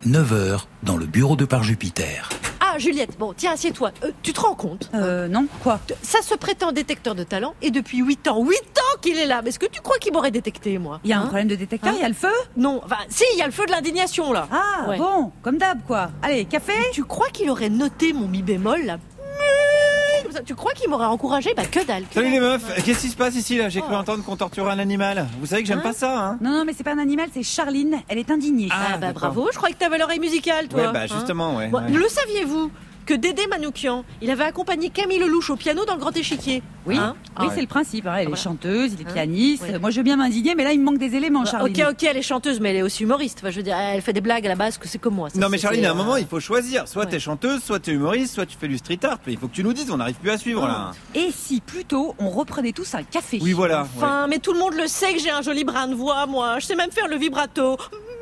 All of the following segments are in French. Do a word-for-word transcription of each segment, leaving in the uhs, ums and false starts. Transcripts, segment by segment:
neuf heures, dans le bureau de Par Jupiter. Ah, Juliette, bon, tiens, assieds-toi. Euh, tu te rends compte? Euh, non, quoi? Ça se prétend détecteur de talent, et depuis huit ans, huit ans qu'il est là. Mais est-ce que tu crois qu'il m'aurait détecté, moi? Il y a hein un problème de détecteur, il hein y a le feu? Non, enfin, si, il y a le feu de l'indignation, là. Ah, ouais. Bon, comme d'hab, quoi. Allez, café? Tu crois qu'il aurait noté mon mi bémol, là? Tu crois qu'il m'aurait encouragé? Bah, que dalle. Que Salut dalle. les meufs, qu'est-ce qui se passe ici là? J'ai Oh. cru entendre qu'on torturait un animal. Vous savez que j'aime Hein pas ça, hein? Non, non, mais c'est pas un animal, c'est Charline. Elle est indignée. Ah, bah, d'accord. bravo, je croyais que t'avais l'oreille musicale, toi. Ouais, bah hein. justement, ouais. Bon, ouais. le saviez-vous que Dédé Manoukian, il avait accompagné Camille Lelouch au piano dans le Grand Échiquier? Oui, Hein oui, Ah ouais. c'est le principe. hein. Elle est Voilà. chanteuse, il est Hein pianiste. Ouais. Moi, je veux bien m'indigner, mais là, il me manque des éléments, Ok, Charline. ok, elle est chanteuse, mais elle est aussi humoriste. Enfin, je veux dire, elle fait des blagues à la base que c'est comme moi. Ça, Non mais c'est- Charline, c'est, à un euh, moment il faut choisir. Soit ouais. t'es chanteuse, soit t'es humoriste, soit tu fais du street art. Il faut que tu nous dises, on n'arrive plus à suivre là. Et si, plutôt, on reprenait tous un café? Oui voilà. ouais. Enfin, mais tout le monde le sait que j'ai un joli brin de voix, moi. Je sais même faire le vibrato.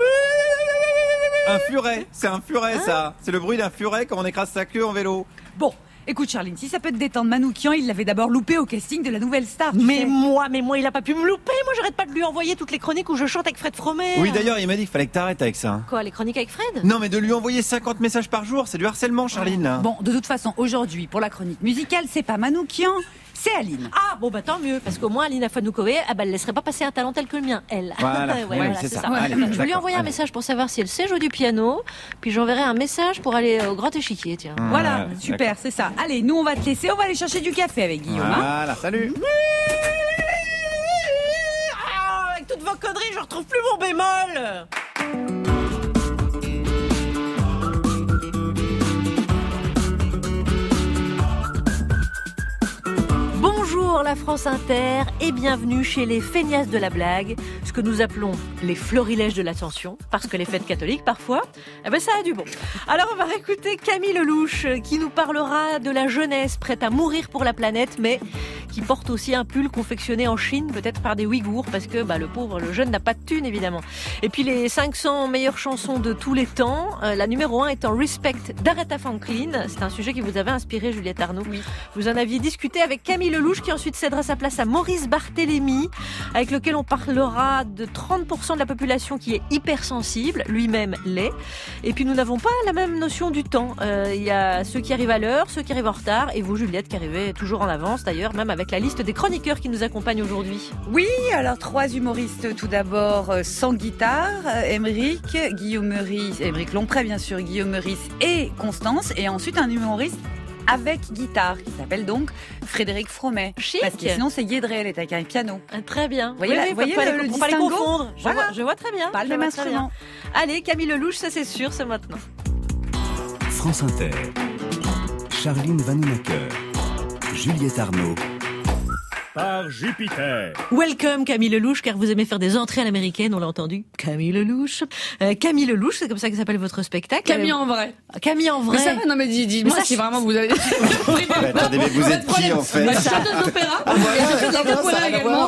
Un furet, c'est un furet ça. C'est le bruit d'un furet quand on écrase sa queue en vélo. Bon, écoute, Charline, si ça peut te détendre, Manoukian, il l'avait d'abord loupé au casting de la Nouvelle Star. tu Mais sais. moi, mais moi, il a pas pu me louper. Moi, j'arrête pas de lui envoyer toutes les chroniques où je chante avec Fred Fromet. Oui d'ailleurs il m'a dit qu'il fallait que t'arrêtes avec ça. hein. Quoi, les chroniques avec Fred? Non mais de lui envoyer cinquante messages par jour, c'est du harcèlement Charline là. Bon, de toute façon, aujourd'hui, pour la chronique musicale, c'est pas Manoukian, c'est Aline. Ah, bon, bah tant mieux, parce qu'au moins, Alina Fanoukoé, ah, bah, elle laisserait pas passer un talent tel que le mien, elle. Voilà, Ouais, oui, voilà, c'est c'est ça. ça. Allez, je vais lui d'accord, envoyer un allez. message pour savoir si elle sait jouer du piano, puis j'enverrai un message pour aller au Grand Échiquier, tiens. Mmh. Voilà, Ouais, super, c'est ça. Allez, nous, on va te laisser, on va aller chercher du café avec Guillaume. hein. Voilà, salut. Ah, avec toutes vos conneries, je retrouve plus mon bémol. Bonjour la France Inter et bienvenue chez les feignasses de la blague, ce que nous appelons les florilèges de l'attention, parce que les fêtes catholiques parfois, eh ben ça a du bon. Alors on va écouter Camille Lelouch qui nous parlera de la jeunesse prête à mourir pour la planète, mais qui porte aussi un pull confectionné en Chine, peut-être par des Ouïghours, parce que bah, le pauvre, le jeune n'a pas de thune évidemment. Et puis les cinq cents meilleures chansons de tous les temps, euh, la numéro un étant Respect d'Aretha Franklin. C'est un sujet qui vous avait inspiré, Juliette Arnaud. Oui. Vous en aviez discuté avec Camille Lelouch, qui ensuite cédera sa place à Maurice Barthélémy, avec lequel on parlera de trente pour cent de la population qui est hypersensible, lui-même l'est. Et puis nous n'avons pas la même notion du temps. Euh, Il y a ceux qui arrivent à l'heure, ceux qui arrivent en retard, et vous, Juliette, qui arrivez toujours en avance, d'ailleurs, même avec la liste des chroniqueurs qui nous accompagnent aujourd'hui. Oui, alors trois humoristes tout d'abord euh, sans guitare, euh, Émeric, Guillaume Meurice, Émeric Lompré bien sûr, Guillaume Meurice et Constance, et ensuite un humoriste avec guitare qui s'appelle donc Frédéric Fromet. Chic. Parce que sinon c'est Guédré, elle est avec un piano. Ah, très bien. Voyez la- oui, voyez faut pas le- les- le faut pas les distinguo confondre. Je, Voilà. vois, je vois très bien. Pas le je même vois très instrument. bien. Allez, Camille Lelouch, ça c'est sûr, c'est maintenant. France Inter. Charline Vanhoenacker. Juliette Arnaud. Par Jupiter. Welcome Camille Lelouch, car vous aimez faire des entrées à l'américaine, on l'a entendu. Camille Lelouch. Euh, Camille Lelouch, c'est comme ça que s'appelle votre spectacle. Camille en vrai. Euh, Camille en vrai. Mais ça va, non mais dis- dis-moi Mais ça, si je- vraiment vous avez... Mais attendez, mais vous êtes qui en fait? Bah, chanteuse d'opéra, et chanteuse de capoeira également.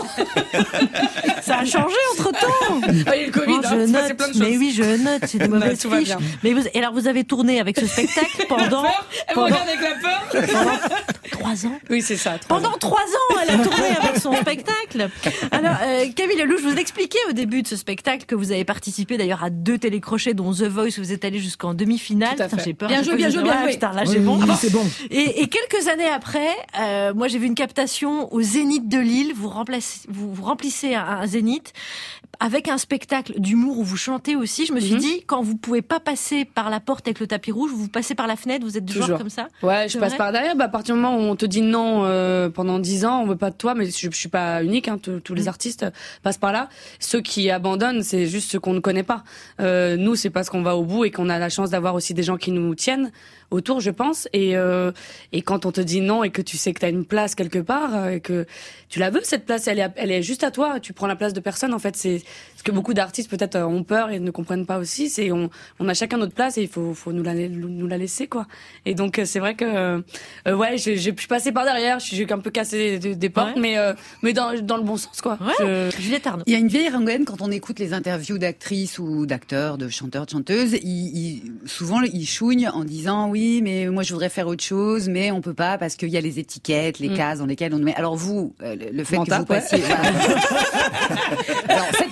Ça a changé entre temps. Ah, il y a le Covid, Oh, hein, je c'est passé note. plein de choses. Mais oui, je note, c'est des mauvaises tout va fiches. bien. Mais vous, et alors vous avez tourné avec ce spectacle pendant, Peur, elle me pendant regarde avec la peur. trois ans. Oui, c'est ça. trois ans. Pendant trois ans, elle a tourné avec son spectacle. Alors, euh, Camille Lelouch, je vous expliquais au début de ce spectacle que vous avez participé d'ailleurs à deux télécrochets, dont The Voice, où vous êtes allé jusqu'en demi-finale. Tout à Putain, fait. j'ai peur. Bien j'ai joué, peur, bien j'ai joué, peur. bien Ah, joué. putain, là, j'ai bon. c'est bon. Et, et quelques années après, euh, moi j'ai vu une captation au Zénith de Lille. Vous, remplacez, vous, vous remplissez un, un Zénith avec un spectacle d'humour où vous chantez aussi. Je me suis Mhm. dit, quand vous pouvez pas passer par la porte avec le tapis rouge, vous passez par la fenêtre, vous êtes du genre Toujours. comme ça. Ouais, je C'est passe vrai par derrière. Bah, à partir du moment où on te dit non euh, pendant dix ans, on veut pas de toi, mais je, je suis pas unique. Hein, tous tous les Mm. artistes passent par là. Ceux qui abandonnent, c'est juste ceux qu'on ne connaît pas. Euh, nous, c'est parce qu'on va au bout et qu'on a la chance d'avoir aussi des gens qui nous tiennent autour, je pense. Et euh, et quand on te dit non et que tu sais que t'as une place quelque part euh, et que tu la veux cette place, elle est elle est juste à toi. Tu prends la place de personne. En fait, c'est ce que beaucoup d'artistes peut-être ont peur et ne comprennent pas aussi. C'est on on a chacun notre place et il faut faut nous la nous la laisser quoi. Et donc c'est vrai que euh, ouais, j'ai j'ai pu passer par derrière. J'ai un peu cassé des, des portes, Ouais. mais euh, mais dans dans le bon sens quoi. Ouais. Je- Juliette Arnaud. Il y a une vieille rengaine quand on écoute les interviews d'actrices ou d'acteurs, de chanteurs, de chanteuses. Ils, ils- souvent, ils chouignent en disant oui, mais moi je voudrais faire autre chose, mais on peut pas parce qu'il y a les étiquettes, les Mm. cases dans lesquelles on nous met. Alors vous, euh, le le fait M'en que vous tape, ouais. passiez. Voilà. Alors cette partie-là,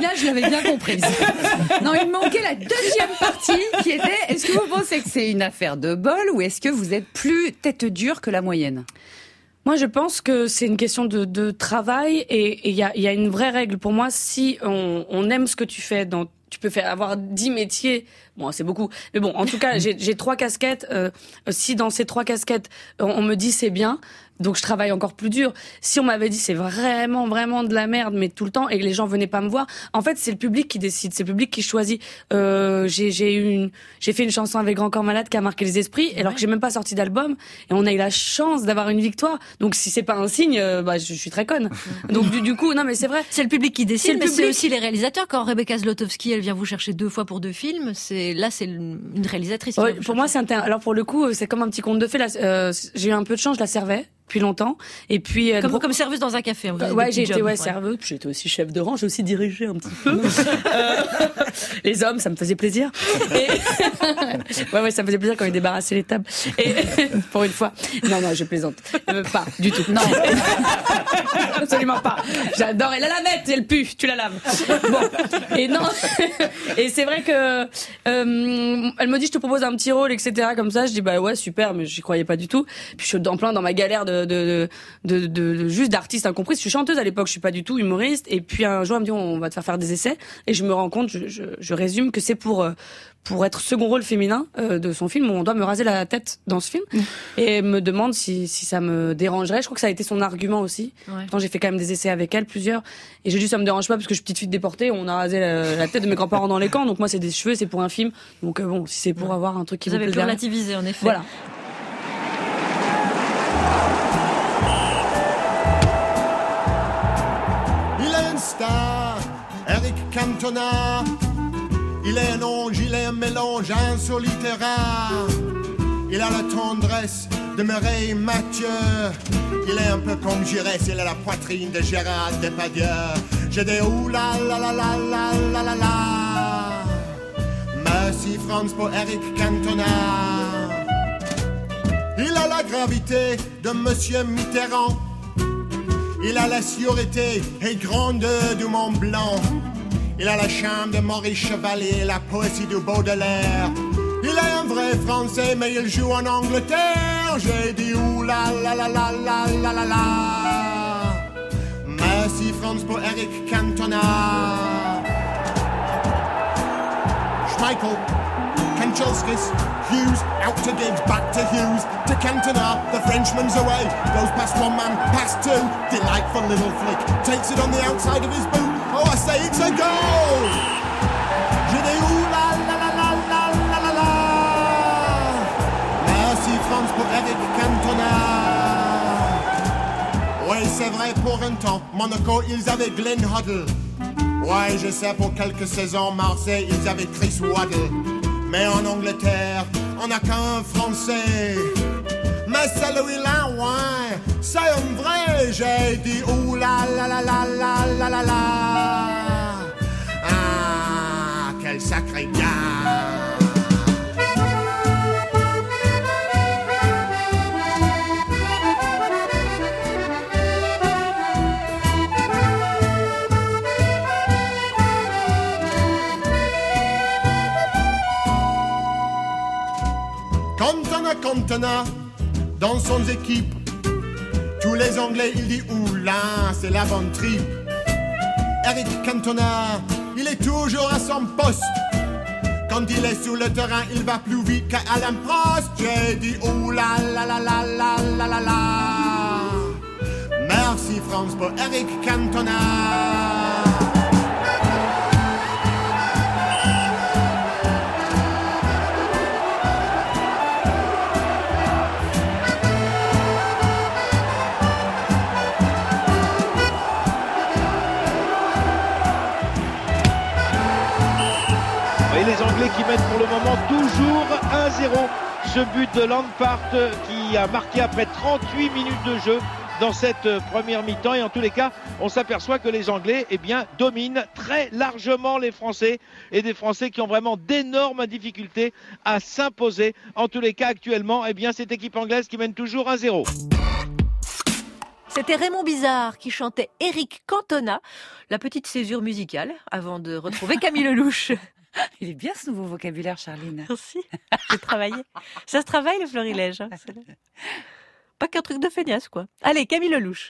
partie-là, je l'avais bien comprise. Non, il manquait la deuxième partie qui était, est-ce que vous pensez que c'est une affaire de bol ou est-ce que vous êtes plus tête dure que la moyenne ? Moi, je pense que c'est une question de, de travail et il y a, y a une vraie règle. Pour moi, si on, on aime ce que tu fais, dans, tu peux faire avoir dix métiers. Bon, c'est beaucoup. Mais bon, en tout cas, j'ai, j'ai trois casquettes. Euh, si dans ces trois casquettes, on, on me dit c'est bien, donc je travaille encore plus dur. Si on m'avait dit c'est vraiment, vraiment de la merde, mais tout le temps, et que les gens venaient pas me voir, en fait, c'est le public qui décide, c'est le public qui choisit. Euh, j'ai, j'ai eu une, j'ai fait une chanson avec Grand Corps Malade qui a marqué les esprits, alors que j'ai même pas sorti d'album, et on a eu la chance d'avoir une victoire. Donc si c'est pas un signe, euh, bah je, je suis très conne. Donc du, du coup, non mais c'est vrai. C'est le public qui décide, C'est le mais public. c'est aussi les réalisateurs. Quand Rebecca Zlotowski, elle vient vous chercher deux fois pour deux films, c'est là, c'est une réalisatrice. Qui Ouais, vient vous pour moi, chercher. c'est un, alors pour le coup, c'est comme un petit conte de fées. Là, euh, j'ai eu un peu de chance, je la servais depuis longtemps, et puis euh, comme, bon, comme serveuse dans un café. Vous avez ouais, des j'ai petits été jobs, ouais, serveuse, puis j'étais aussi chef de rang, j'ai aussi dirigé un petit peu. euh, les hommes, ça me faisait plaisir. Et ouais, ouais, ça me faisait plaisir quand ils débarrassaient les tables. Et pour une fois, non, non, je plaisante, euh, pas du tout. Non, absolument pas. J'adore. Et la lavette, elle pue, tu la laves. Bon, et non, et c'est vrai que euh, elle me dit, je te propose un petit rôle, et cetera. Comme ça, je dis bah ouais, super, mais j'y croyais pas du tout. Puis je suis en plein dans ma galère de de de, de, de, de juste d'artiste incomprise. Je suis chanteuse à l'époque, je suis pas du tout humoriste. Et puis un jour, elle me dit on va te faire faire des essais. Et je me rends compte, je, je, je résume que c'est pour euh, pour être second rôle féminin euh, de son film où on doit me raser la tête dans ce film. Mmh. Et elle me demande si si ça me dérangerait. Je crois que ça a été son argument aussi. Ouais. Pourtant j'ai fait quand même des essais avec elle, plusieurs. Et j'ai dit ça me dérange pas parce que je suis petite fille déportée. On a rasé la, la tête de mes grands-parents dans les camps. Donc moi c'est des cheveux, c'est pour un film. Donc euh, bon, si c'est pour ouais. avoir un truc qui vous me avez plaît. Vous avez pu relativiser en effet. Voilà. Star, Eric Cantona. Il est un ange, il est un mélange insolite rare. Il a la tendresse de Mireille Mathieu. Il est un peu comme Giresse, il a la poitrine de Gérard Depardieu. J'ai des oula la la la la la la la. Merci France pour Eric Cantona. Il a la gravité de Monsieur Mitterrand. Il a la sûreté et grande du Mont Blanc. Il a la charme de Maurice Chevalier, la poésie du Baudelaire. Il est un vrai Français, mais il joue en Angleterre. J'ai dit ouh la la la la la la la la. Merci France pour Eric Cantona. Schmeichel, Kanchelskis, Hughes, out to gigs, back to Hughes, to Cantona, the Frenchman's away, goes past one man, past two, delightful little flick, takes it on the outside of his boot, oh I say it's a goal! Je dis ouh la la la la la la la la. Merci France pour Eric Cantona. Oui c'est vrai pour un temps, Monaco ils avaient Glenn Hoddle. Ouais je sais pour quelques saisons, Marseille ils avaient Chris Waddle. Mais en Angleterre, on n'a qu'un Français. Mais celui-là, ouais, c'est un vrai. J'ai dit ouh la la la la la la la la. Ah, quel sacré gars. Cantona, Cantona, dans son équipe, tous les Anglais, il dit oula, c'est la bonne trip. Eric Cantona, il est toujours à son poste. Quand il est sur le terrain, il va plus vite qu'Alain Prost. J'ai dit oula, la la la la la la la. Merci France pour Eric Cantona. Les Anglais qui mènent pour le moment toujours un zéro. Ce but de Lampard qui a marqué après trente-huit minutes de jeu dans cette première mi-temps. Et en tous les cas, on s'aperçoit que les Anglais eh bien, dominent très largement les Français. Et des Français qui ont vraiment d'énormes difficultés à s'imposer. En tous les cas, actuellement, eh bien, cette équipe anglaise qui mène toujours un zéro. C'était Raymond Bizarre qui chantait Éric Cantona, la petite césure musicale, avant de retrouver Camille Lelouch. Il est bien ce nouveau vocabulaire, Charline. Merci, j'ai travaillé. Ça se travaille le florilège. Hein. Pas qu'un truc de feignasse, quoi. Allez, Camille Lelouch.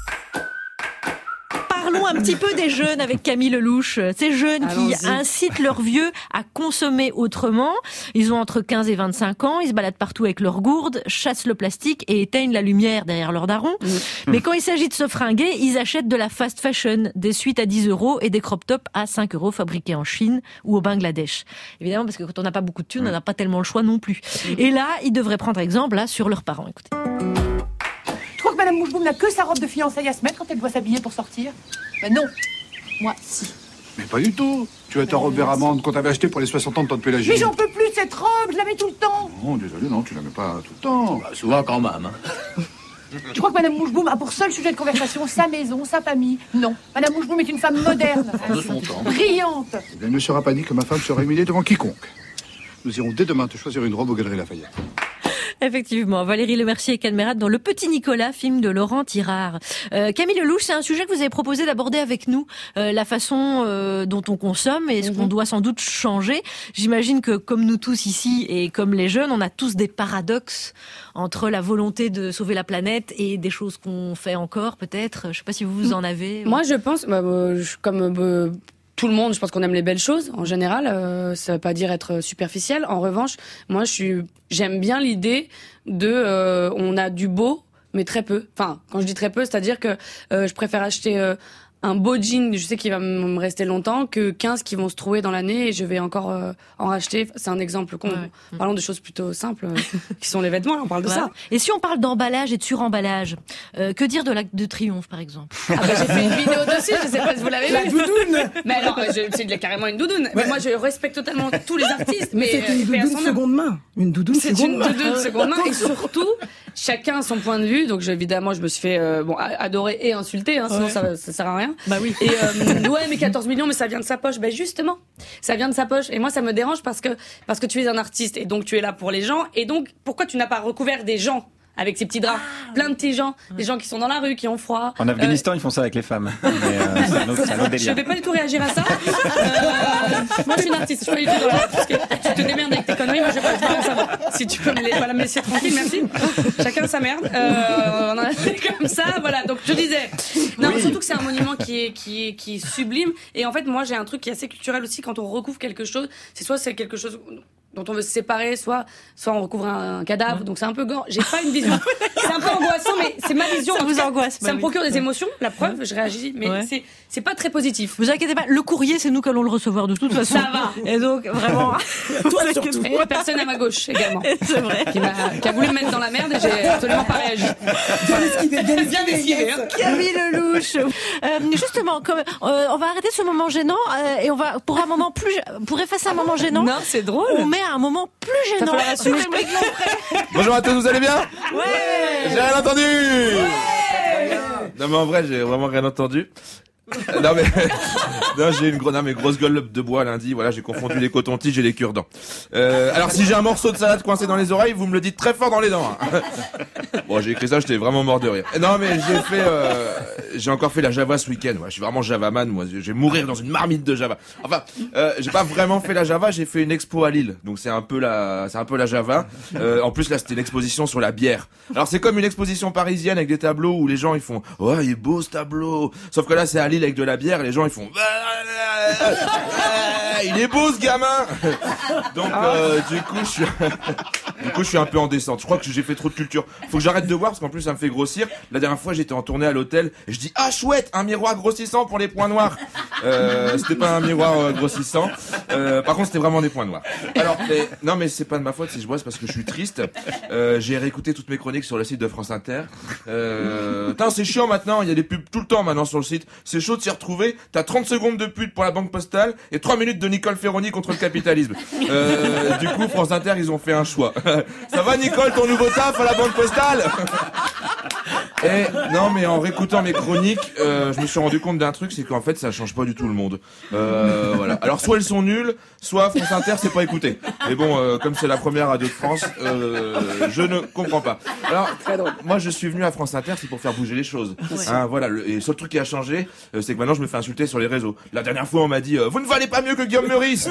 Parlons un petit peu des jeunes avec Camille Lelouch. Ces jeunes Allons-y. qui incitent leurs vieux à consommer autrement. Ils ont entre quinze et vingt-cinq ans, ils se baladent partout avec leurs gourdes, chassent le plastique et éteignent la lumière derrière leur daron. Mmh. Mais quand il s'agit de se fringuer, ils achètent de la fast fashion, des suites à dix euros et des crop tops à cinq euros fabriqués en Chine ou au Bangladesh. Évidemment, parce que quand on n'a pas beaucoup de thunes, on n'a pas tellement le choix non plus. Et là, ils devraient prendre exemple là, sur leurs parents. Écoutez. Je crois que Madame Moucheboum n'a que sa robe de fiançailles à se mettre quand elle doit s'habiller pour sortir. Ben non, moi si. Mais pas du tout. Tu as ta robe Véramande qu'on t'avait achetée pour les soixante ans de tante Pélagie. Mais j'en peux plus de cette robe, je la mets tout le temps. Non, désolé, non, tu la mets pas tout le temps. Bah, souvent quand même. Hein. Je crois que Madame Moucheboum a pour seul sujet de conversation sa maison, sa famille. Non, Madame Moucheboum est une femme moderne, De son temps. brillante. Eh bien, il ne sera pas dit que ma femme sera humiliée devant quiconque. Nous irons dès demain te choisir une robe aux Galeries Lafayette. Effectivement, Valérie Lemercier et Cadmerade dans Le Petit Nicolas, film de Laurent Tirard. Euh, Camille Lelouch, c'est un sujet que vous avez proposé d'aborder avec nous, euh, la façon euh, dont on consomme et ce mm-hmm. qu'on doit sans doute changer. J'imagine que comme nous tous ici et comme les jeunes, on a tous des paradoxes entre la volonté de sauver la planète et des choses qu'on fait encore peut-être. Je sais pas si vous en avez. Moi, je pense, bah, je, comme... Euh, tout le monde, je pense qu'on aime les belles choses en général. Euh, ça veut pas dire être superficiel. En revanche, moi, je suis, j'aime bien l'idée de, euh, on a du beau, mais très peu. Enfin, quand je dis très peu, c'est-à-dire que euh, je préfère acheter euh, un beau jean, je sais qu'il va me rester longtemps, que quinze qui vont se trouver dans l'année et je vais encore euh, en racheter. C'est un exemple con. Ouais. Parlons de choses plutôt simples, euh, qui sont les vêtements. Là, on parle de ouais. ça. Et si on parle d'emballage et de suremballage, euh, que dire de l'Arc de Triomphe, par exemple? Ah bah, j'ai fait une vidéo dessus, je sais pas si vous l'avez vu. La doudoune. Mais alors, c'est carrément une doudoune. Ouais. Mais moi, je respecte totalement tous les artistes. Mais c'est une doudoune son seconde main. Une doudoune c'est seconde une main. doudoune seconde main. Et surtout, chacun a son point de vue. Donc, je, évidemment, je me suis fait euh, bon adorer et insulter. Hein, sinon, ouais. ça, ça sert à rien. Bah oui. Et euh, ouais, mais quatorze millions, mais ça vient de sa poche. Ben justement, ça vient de sa poche. Et moi, ça me dérange parce que parce que tu es un artiste et donc tu es là pour les gens. Et donc, pourquoi tu n'as pas recouvert des gens avec ces petits draps, ah, plein de petits gens, des gens qui sont dans la rue, qui ont froid. En Afghanistan, euh... ils font ça avec les femmes. Mais euh, c'est un autre, c'est un autre délire. Je vais pas du tout réagir à ça. Euh, moi, je suis une artiste. Je suis pas du tout dans la... Parce que tu te démerdes avec tes conneries. Moi, je vais pas, je vais pas en savoir. Si tu peux me, les... voilà, me laisser tranquille, merci. Chacun sa merde. Euh, on en a fait comme ça, voilà. Donc, je disais. Non, oui. Surtout que c'est un monument qui est, qui est, qui est sublime. Et en fait, moi, j'ai un truc qui est assez culturel aussi. Quand on recouvre quelque chose, c'est soit c'est quelque chose dont on veut se séparer, soit, soit on recouvre un, un cadavre. Ouais. Donc c'est un peu gore. J'ai pas une vision. C'est un peu angoissant, mais c'est ma vision. Ça vous angoisse. Ça me procure des émotions. La preuve, je réagis, mais ouais. c'est, c'est pas très positif. Vous inquiétez pas. Le courrier, c'est nous qui allons le recevoir de toute façon. Ça va. Et donc, vraiment. Toi, surtout. Et la personne à ma gauche, également. C'est vrai. Qui m'a, qui a voulu me mettre dans la merde et j'ai absolument pas réagi. Bien esquivé, bien esquivé. Bien esquivé, hein. Camille Lelouch. Euh, justement, comme, euh, on va arrêter ce moment gênant, euh, et on va, pour un moment plus, pour effacer un moment gênant. Non, c'est drôle. On met un moment plus gênant. Bonjour à tous, vous allez bien? Ouais. J'ai rien entendu. Ouais. Non mais en vrai, j'ai vraiment rien entendu. Non mais non, j'ai une grosse non, mais grosse gueule de bois lundi, voilà, j'ai confondu les cotons-tiges et les cure-dents. Euh, alors si j'ai un morceau de salade coincé dans les oreilles, vous me le dites très fort dans les dents. Hein. Bon, j'ai écrit ça, j'étais vraiment mort de rire. Non mais j'ai fait euh, j'ai encore fait la Java ce week-end. Ouais, je suis vraiment Javaman, moi, je vais mourir dans une marmite de Java. Enfin, euh, j'ai pas vraiment fait la Java, j'ai fait une expo à Lille. Donc c'est un peu la c'est un peu la Java. Euh, en plus là, c'était une exposition sur la bière. Alors c'est comme une exposition parisienne avec des tableaux où les gens ils font "Oh, il est beau ce tableau." Sauf que là, c'est à Lille avec de la bière, et les gens ils font il est beau ce gamin. Donc euh, du coup je suis du coup je suis un peu en descente. Je crois que j'ai fait trop de culture. Faut que j'arrête de voir parce qu'en plus ça me fait grossir. La dernière fois j'étais en tournée à l'hôtel et je dis ah chouette, un miroir grossissant pour les points noirs. Euh, c'était pas un miroir euh, grossissant. Euh, par contre c'était vraiment des points noirs. Alors mais, non mais c'est pas de ma faute si je vois, c'est parce que je suis triste. Euh, j'ai réécouté toutes mes chroniques sur le site de France Inter. Euh, putain c'est chiant maintenant, il y a des pubs tout le temps maintenant sur le site. C'est chaud de s'y retrouver. T'as trente secondes de pute pour la Banque Postale et trois minutes de Nicole Ferroni contre le capitalisme. Euh, du coup, France Inter, ils ont fait un choix. Ça va, Nicole, ton nouveau taf à la Banque Postale? Et non, mais en réécoutant mes chroniques, euh, je me suis rendu compte d'un truc, c'est qu'en fait, ça change pas du tout le monde. Euh, voilà. Alors, soit elles sont nulles, soit France Inter, c'est pas écouté. Mais bon, euh, comme c'est la première radio de France, euh, je ne comprends pas. Alors, moi, je suis venu à France Inter, c'est pour faire bouger les choses. Ouais. Hein, voilà. Le, et le seul truc qui a changé, euh, c'est que maintenant, je me fais insulter sur les réseaux. La dernière fois, on m'a dit, euh, vous ne valez pas mieux que Guillaume Meurice.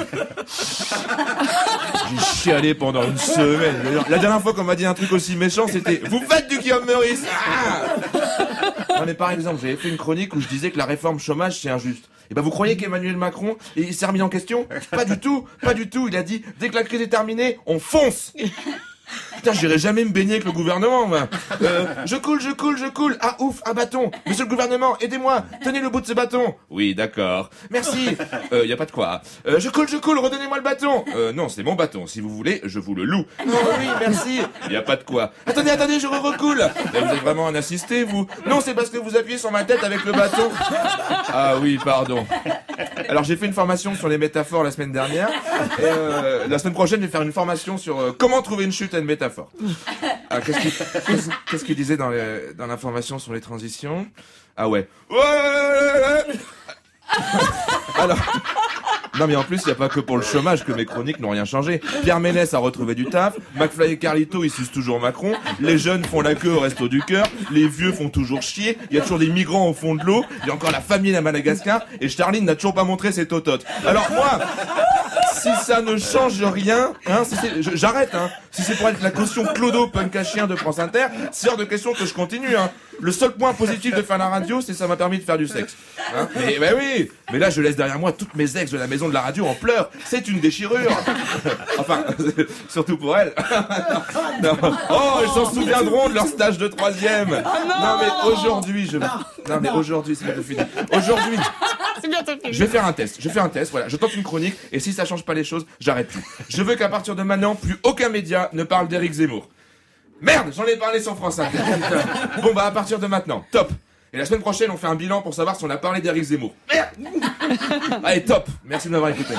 J'ai chialé pendant une semaine. La dernière fois qu'on m'a dit un truc aussi méchant, c'était vous faites du Guillaume Meurice. Ah non mais par exemple, j'avais fait une chronique où je disais que la réforme chômage c'est injuste. Et ben vous croyez qu'Emmanuel Macron il s'est remis en question? Pas du tout, pas du tout. Il a dit dès que la crise est terminée, on fonce. Putain, j'irai jamais me baigner avec le gouvernement, moi. Euh, je coule, je coule, je coule. Ah ouf, un bâton. Monsieur le gouvernement, aidez-moi. Tenez le bout de ce bâton. Oui, d'accord. Merci. Euh, y a pas de quoi. Euh, je coule, je coule, redonnez-moi le bâton. Euh, non, c'est mon bâton. Si vous voulez, je vous le loue. Oh, oui, merci. Y a pas de quoi. Attendez, attendez, je recoule. Vous êtes vraiment un assisté, vous? Non, c'est parce que vous appuyez sur ma tête avec le bâton. Ah oui, pardon. Alors j'ai fait une formation sur les métaphores la semaine dernière. Et, euh, la semaine prochaine, je vais faire une formation sur euh, comment trouver une chute à une métaphore. Ah, qu'est-ce qu'il qu'est-ce, qu'est-ce qu'il disait dans, les, dans l'information sur les transitions? Ah ouais. Ouais, ouais, ouais, ouais. Alors, non mais en plus, il n'y a pas que pour le chômage que mes chroniques n'ont rien changé. Pierre Ménès a retrouvé du taf, McFly et Carlito ils sucent toujours Macron, les jeunes font la queue au Resto du Cœur, les vieux font toujours chier, il y a toujours des migrants au fond de l'eau, il y a encore la famine à Madagascar, et Starline n'a toujours pas montré ses tototes. Alors moi, si ça ne change rien, hein, si c'est, je- j'arrête, hein. Si c'est pour être la caution clodo punk à chien de France Inter, c'est hors de question que je continue, hein. Le seul point positif de faire la radio, c'est que ça m'a permis de faire du sexe. Hein. Mais, bah oui, mais là je laisse derrière moi toutes mes ex de la maison de la radio en pleurs. C'est une déchirure. Enfin, surtout pour elles. Non. Oh, elles s'en souviendront de leur stage de troisième. Non mais aujourd'hui, je... Non mais aujourd'hui, c'est bientôt fini. Aujourd'hui, C'est bientôt fini. je vais faire un test. Je fais un test, voilà. Je tente une chronique et si ça change pas les choses, j'arrête plus. Je veux qu'à partir de maintenant, plus aucun média ne parle d'Éric Zemmour. Merde, j'en ai parlé sur France Inter. Bon bah à partir de maintenant, top. Et la semaine prochaine, on fait un bilan pour savoir si on a parlé d'Éric Zemmour. Merde. Allez, top. Merci de m'avoir écouté.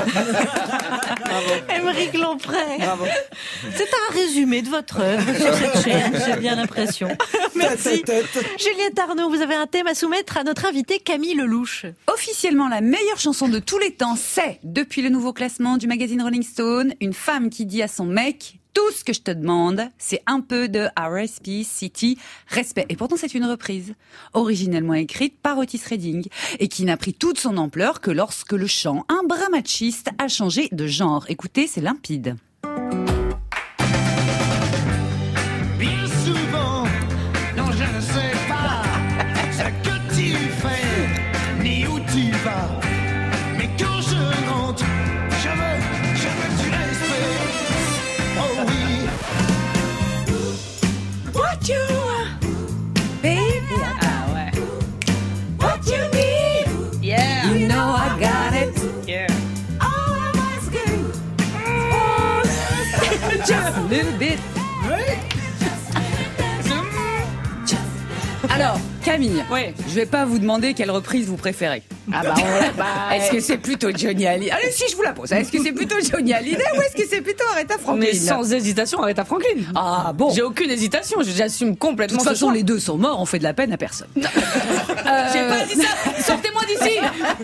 Émeric Lomprey. Bravo. C'est un résumé de votre œuvre sur cette chaîne, j'ai bien l'impression. Merci. Juliette Arnaud, vous avez un thème à soumettre à notre invité Camille Lelouch. Officiellement, la meilleure chanson de tous les temps, c'est, depuis le nouveau classement du magazine Rolling Stone, une femme qui dit à son mec « Tout ce que je te demande, c'est un peu de R S P City, respect ». Et pourtant, c'est une reprise, originellement écrite par Otis Redding, et qui n'a pris toute son ampleur que lorsque le chant, un brin machiste, a changé de genre. Écoutez, c'est limpide. Bien souvent, non je ne sais pas ce que tu fais, ni où tu vas. Mais quand je rentre, je veux, je veux du respect. Oh oui. What you want, baby? Ah ouais. What you need? Yeah. You know I got it. Yeah. All I'm asking is just a little bit. Alors, Camille, Ouais. je vais pas vous demander quelle reprise vous préférez. Ah bah, on, bah Est-ce que c'est plutôt Johnny Hallyday? Allez, si je vous la pose. Est-ce que c'est plutôt Johnny Hallyday ou est-ce que c'est plutôt Aretha Franklin? mais sans hésitation, Aretha Franklin. Ah bon. J'ai aucune hésitation, j'assume De complètement. toute ce façon, choix. les deux sont morts, on fait de la peine à personne. J'ai pas dit ça. Sortez-moi d'ici.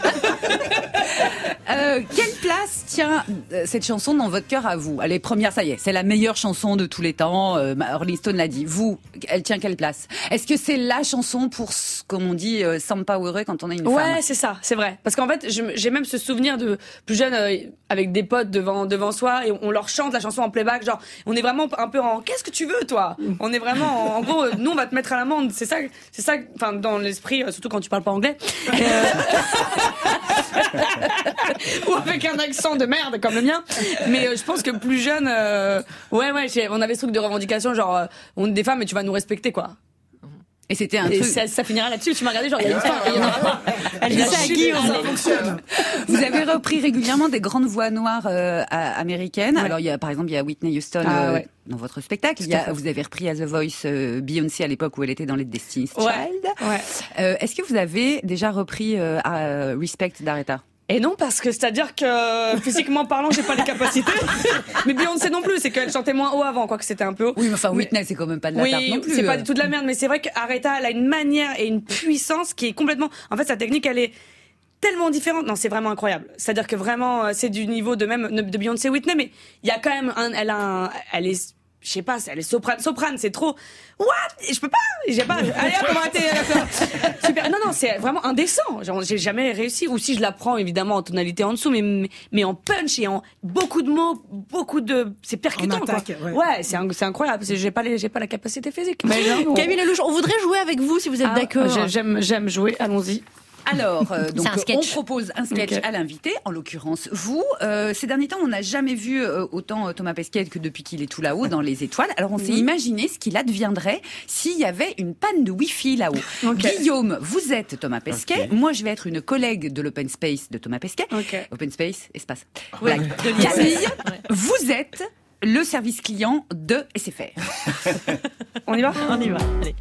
Euh, quelle place tient euh, cette chanson dans votre cœur à vous? Allez, première, ça y est, c'est la meilleure chanson de tous les temps. Euh, Rolling Stone l'a dit. Vous, elle tient quelle place? Est-ce que c'est la chanson pour, comme on dit, euh, s'empowerer quand on est une femme? Ouais, c'est ça, c'est vrai. Parce qu'en fait, je me- j'ai même ce souvenir de plus jeune euh, avec des potes devant devant soi et on leur chante la chanson en playback. Genre, on est vraiment un peu en qu'est-ce que tu veux, toi? On est vraiment en, en gros, euh, nous on va te mettre à l'amende. C'est ça, c'est ça. Enfin, dans l'esprit, euh, surtout quand tu parles pas anglais. Et, euh, ou avec un accent de merde comme le mien. Mais euh, je pense que plus jeune, euh, ouais, ouais, j'ai- on avait ce truc de revendication, genre, euh, on est des femmes et tu vas nous respecter, quoi. Et c'était un Et truc. ça, ça finira là-dessus. Tu m'as regardé, genre, il y a une fin, il y en aura pas. Elle dit ça à Guillaume. Ça fonctionne. Vous avez repris régulièrement des grandes voix noires euh, à- américaines. Ouais. Alors, il y a, par exemple, il y a Whitney Houston Ah, euh, ouais. dans votre spectacle. Il y Tout à a, fait. vous avez repris à The Voice euh, Beyoncé à l'époque où elle était dans les Destiny's Ouais. Child. Ouais. Euh, Est-ce que vous avez déjà repris euh, à Respect d'Aretha? Et non, parce que c'est-à-dire que physiquement parlant, j'ai pas les capacités. Mais Beyoncé non plus, c'est qu'elle chantait moins haut avant, quoi que c'était un peu haut. Oui, mais enfin, mais... Whitney, c'est quand même pas de la oui, tarte non plus. c'est pas du tout de la merde, mais c'est vrai qu'Aretha, elle a une manière et une puissance qui est complètement... En fait, sa technique, elle est tellement différente. Non, c'est vraiment incroyable. C'est-à-dire que vraiment, c'est du niveau de même de Beyoncé, Whitney, mais il y a quand même un... Elle a un... Elle est... Je sais pas, elle est soprane, soprane, c'est trop. What? Je peux pas, j'ai pas. Allez hop, on va arrêter. Super. Non, non, c'est vraiment indécent. Genre, j'ai jamais réussi. Ou si je la prends évidemment en tonalité en dessous, mais mais en punch et en beaucoup de mots, beaucoup de, c'est percutant. En attaque, quoi. ouais. Ouais, c'est c'est incroyable. J'ai pas les, j'ai pas la capacité physique. Mais genre, Camille Lelouch, on voudrait jouer avec vous si vous êtes ah, d'accord. J'aime j'aime jouer. Allons-y. Alors, euh, donc, un sketch. on propose un sketch Okay. à l'invité, en l'occurrence vous. Euh, ces derniers temps, on n'a jamais vu euh, autant euh, Thomas Pesquet que depuis qu'il est tout là-haut dans les étoiles. Alors, on s'est Mhm. imaginé ce qu'il adviendrait s'il y avait une panne de Wi-Fi là-haut. Okay. Guillaume, vous êtes Thomas Pesquet. Ok. Moi, je vais être une collègue de l'Open Space de Thomas Pesquet. Ok. Open Space, espace. Oui, Blague. de l'I S S. Camille, Ouais. vous êtes le service client de S F R. On y va? On y va. Allez.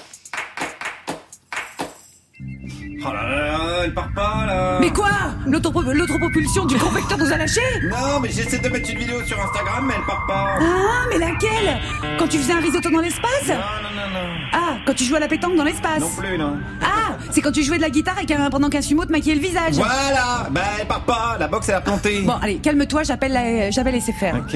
Oh là là là, elle part pas là. Mais quoi? L'autopro- L'autopropulsion du convecteur nous a lâchés? Non, mais j'essaie de mettre une vidéo sur Instagram, mais elle part pas. Ah, mais laquelle? Quand tu faisais un risotto dans l'espace? Non, non, non, non. Ah, quand tu jouais à la pétanque dans l'espace? Non plus, non. Ah, c'est quand tu jouais de la guitare et qu'un- pendant qu'un sumo te maquillait le visage. Voilà. Bah, elle part pas. La box, elle a planté. Bon, allez, calme-toi, j'appelle la- j'appelle S F R. Ok.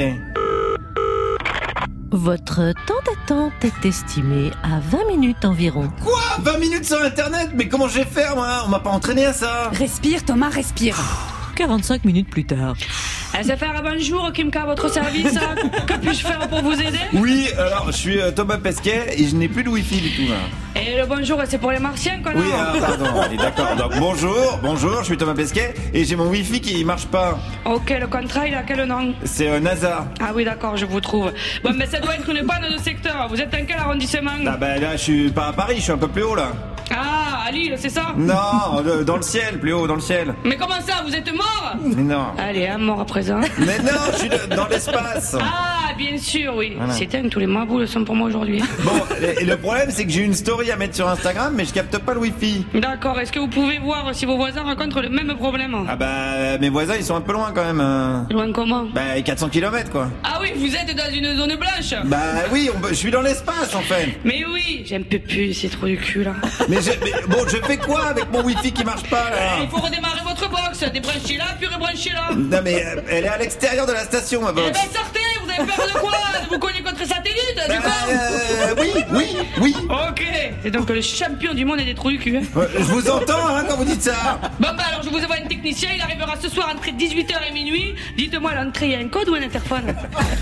Votre temps d'attente est estimé à vingt minutes environ. Quoi? vingt minutes sur Internet? Mais comment je vais faire, moi? On m'a pas entraîné à ça. Respire, Thomas, respire. quarante-cinq minutes plus tard. S F R, bonjour, Kimka, à votre service. Que puis-je faire pour vous aider? Oui, alors, je suis euh, Thomas Pesquet et je n'ai plus de wifi du tout, là. Et le bonjour, c'est pour les martiens, quoi, Oui, alors, pardon, allez, d'accord. Donc, bonjour, bonjour, je suis Thomas Pesquet et j'ai mon wifi qui marche pas. Ok, le contrat, il a quel nom? C'est euh, NASA. Ah oui, d'accord, je vous trouve. Bon, mais ça doit être une panne de secteur. Vous êtes dans quel arrondissement? Ah bah là, je suis pas à Paris, je suis un peu plus haut, là. Ah, à Lille, c'est ça? Non, euh, dans le ciel, plus haut, dans le ciel. Mais comment ça, vous êtes mort? Mais non. Allez, un mort à présent. Mais non, je suis de- dans l'espace. Ah, bien sûr, oui. Voilà. C'est dingue, tous les maboules sont pour moi aujourd'hui. Bon, et le problème, c'est que j'ai une story à mettre sur Instagram, mais je capte pas le wifi. D'accord, est-ce que vous pouvez voir si vos voisins rencontrent le même problème? Ah bah, mes voisins, ils sont un peu loin quand même. hein. Loin comment? Bah, quatre cents kilomètres, quoi. Ah oui, vous êtes dans une zone blanche? Bah oui, on peut- je suis dans l'espace, en fait. Mais oui, j'aime peu plus, c'est trop du cul, là. Mais, je, mais bon, je fais quoi avec mon wifi qui marche pas, là? Il faut redémarrer votre box, débranchez là, puis rebranchez là. Non, mais euh, elle est à l'extérieur de la station, ma Eh box. ben sortez, vous avez peur de quoi? De vous cogner contre satellite, du Bah, coup? euh, oui, oui, oui. Ok, c'est donc le champion du monde et des trous du cul, hein. Euh, je vous entends, hein, quand vous dites ça. Bon bah alors je vous envoie un technicien, il arrivera ce soir entre dix-huit heures et minuit. Dites-moi à l'entrée, il y a un code ou un interphone?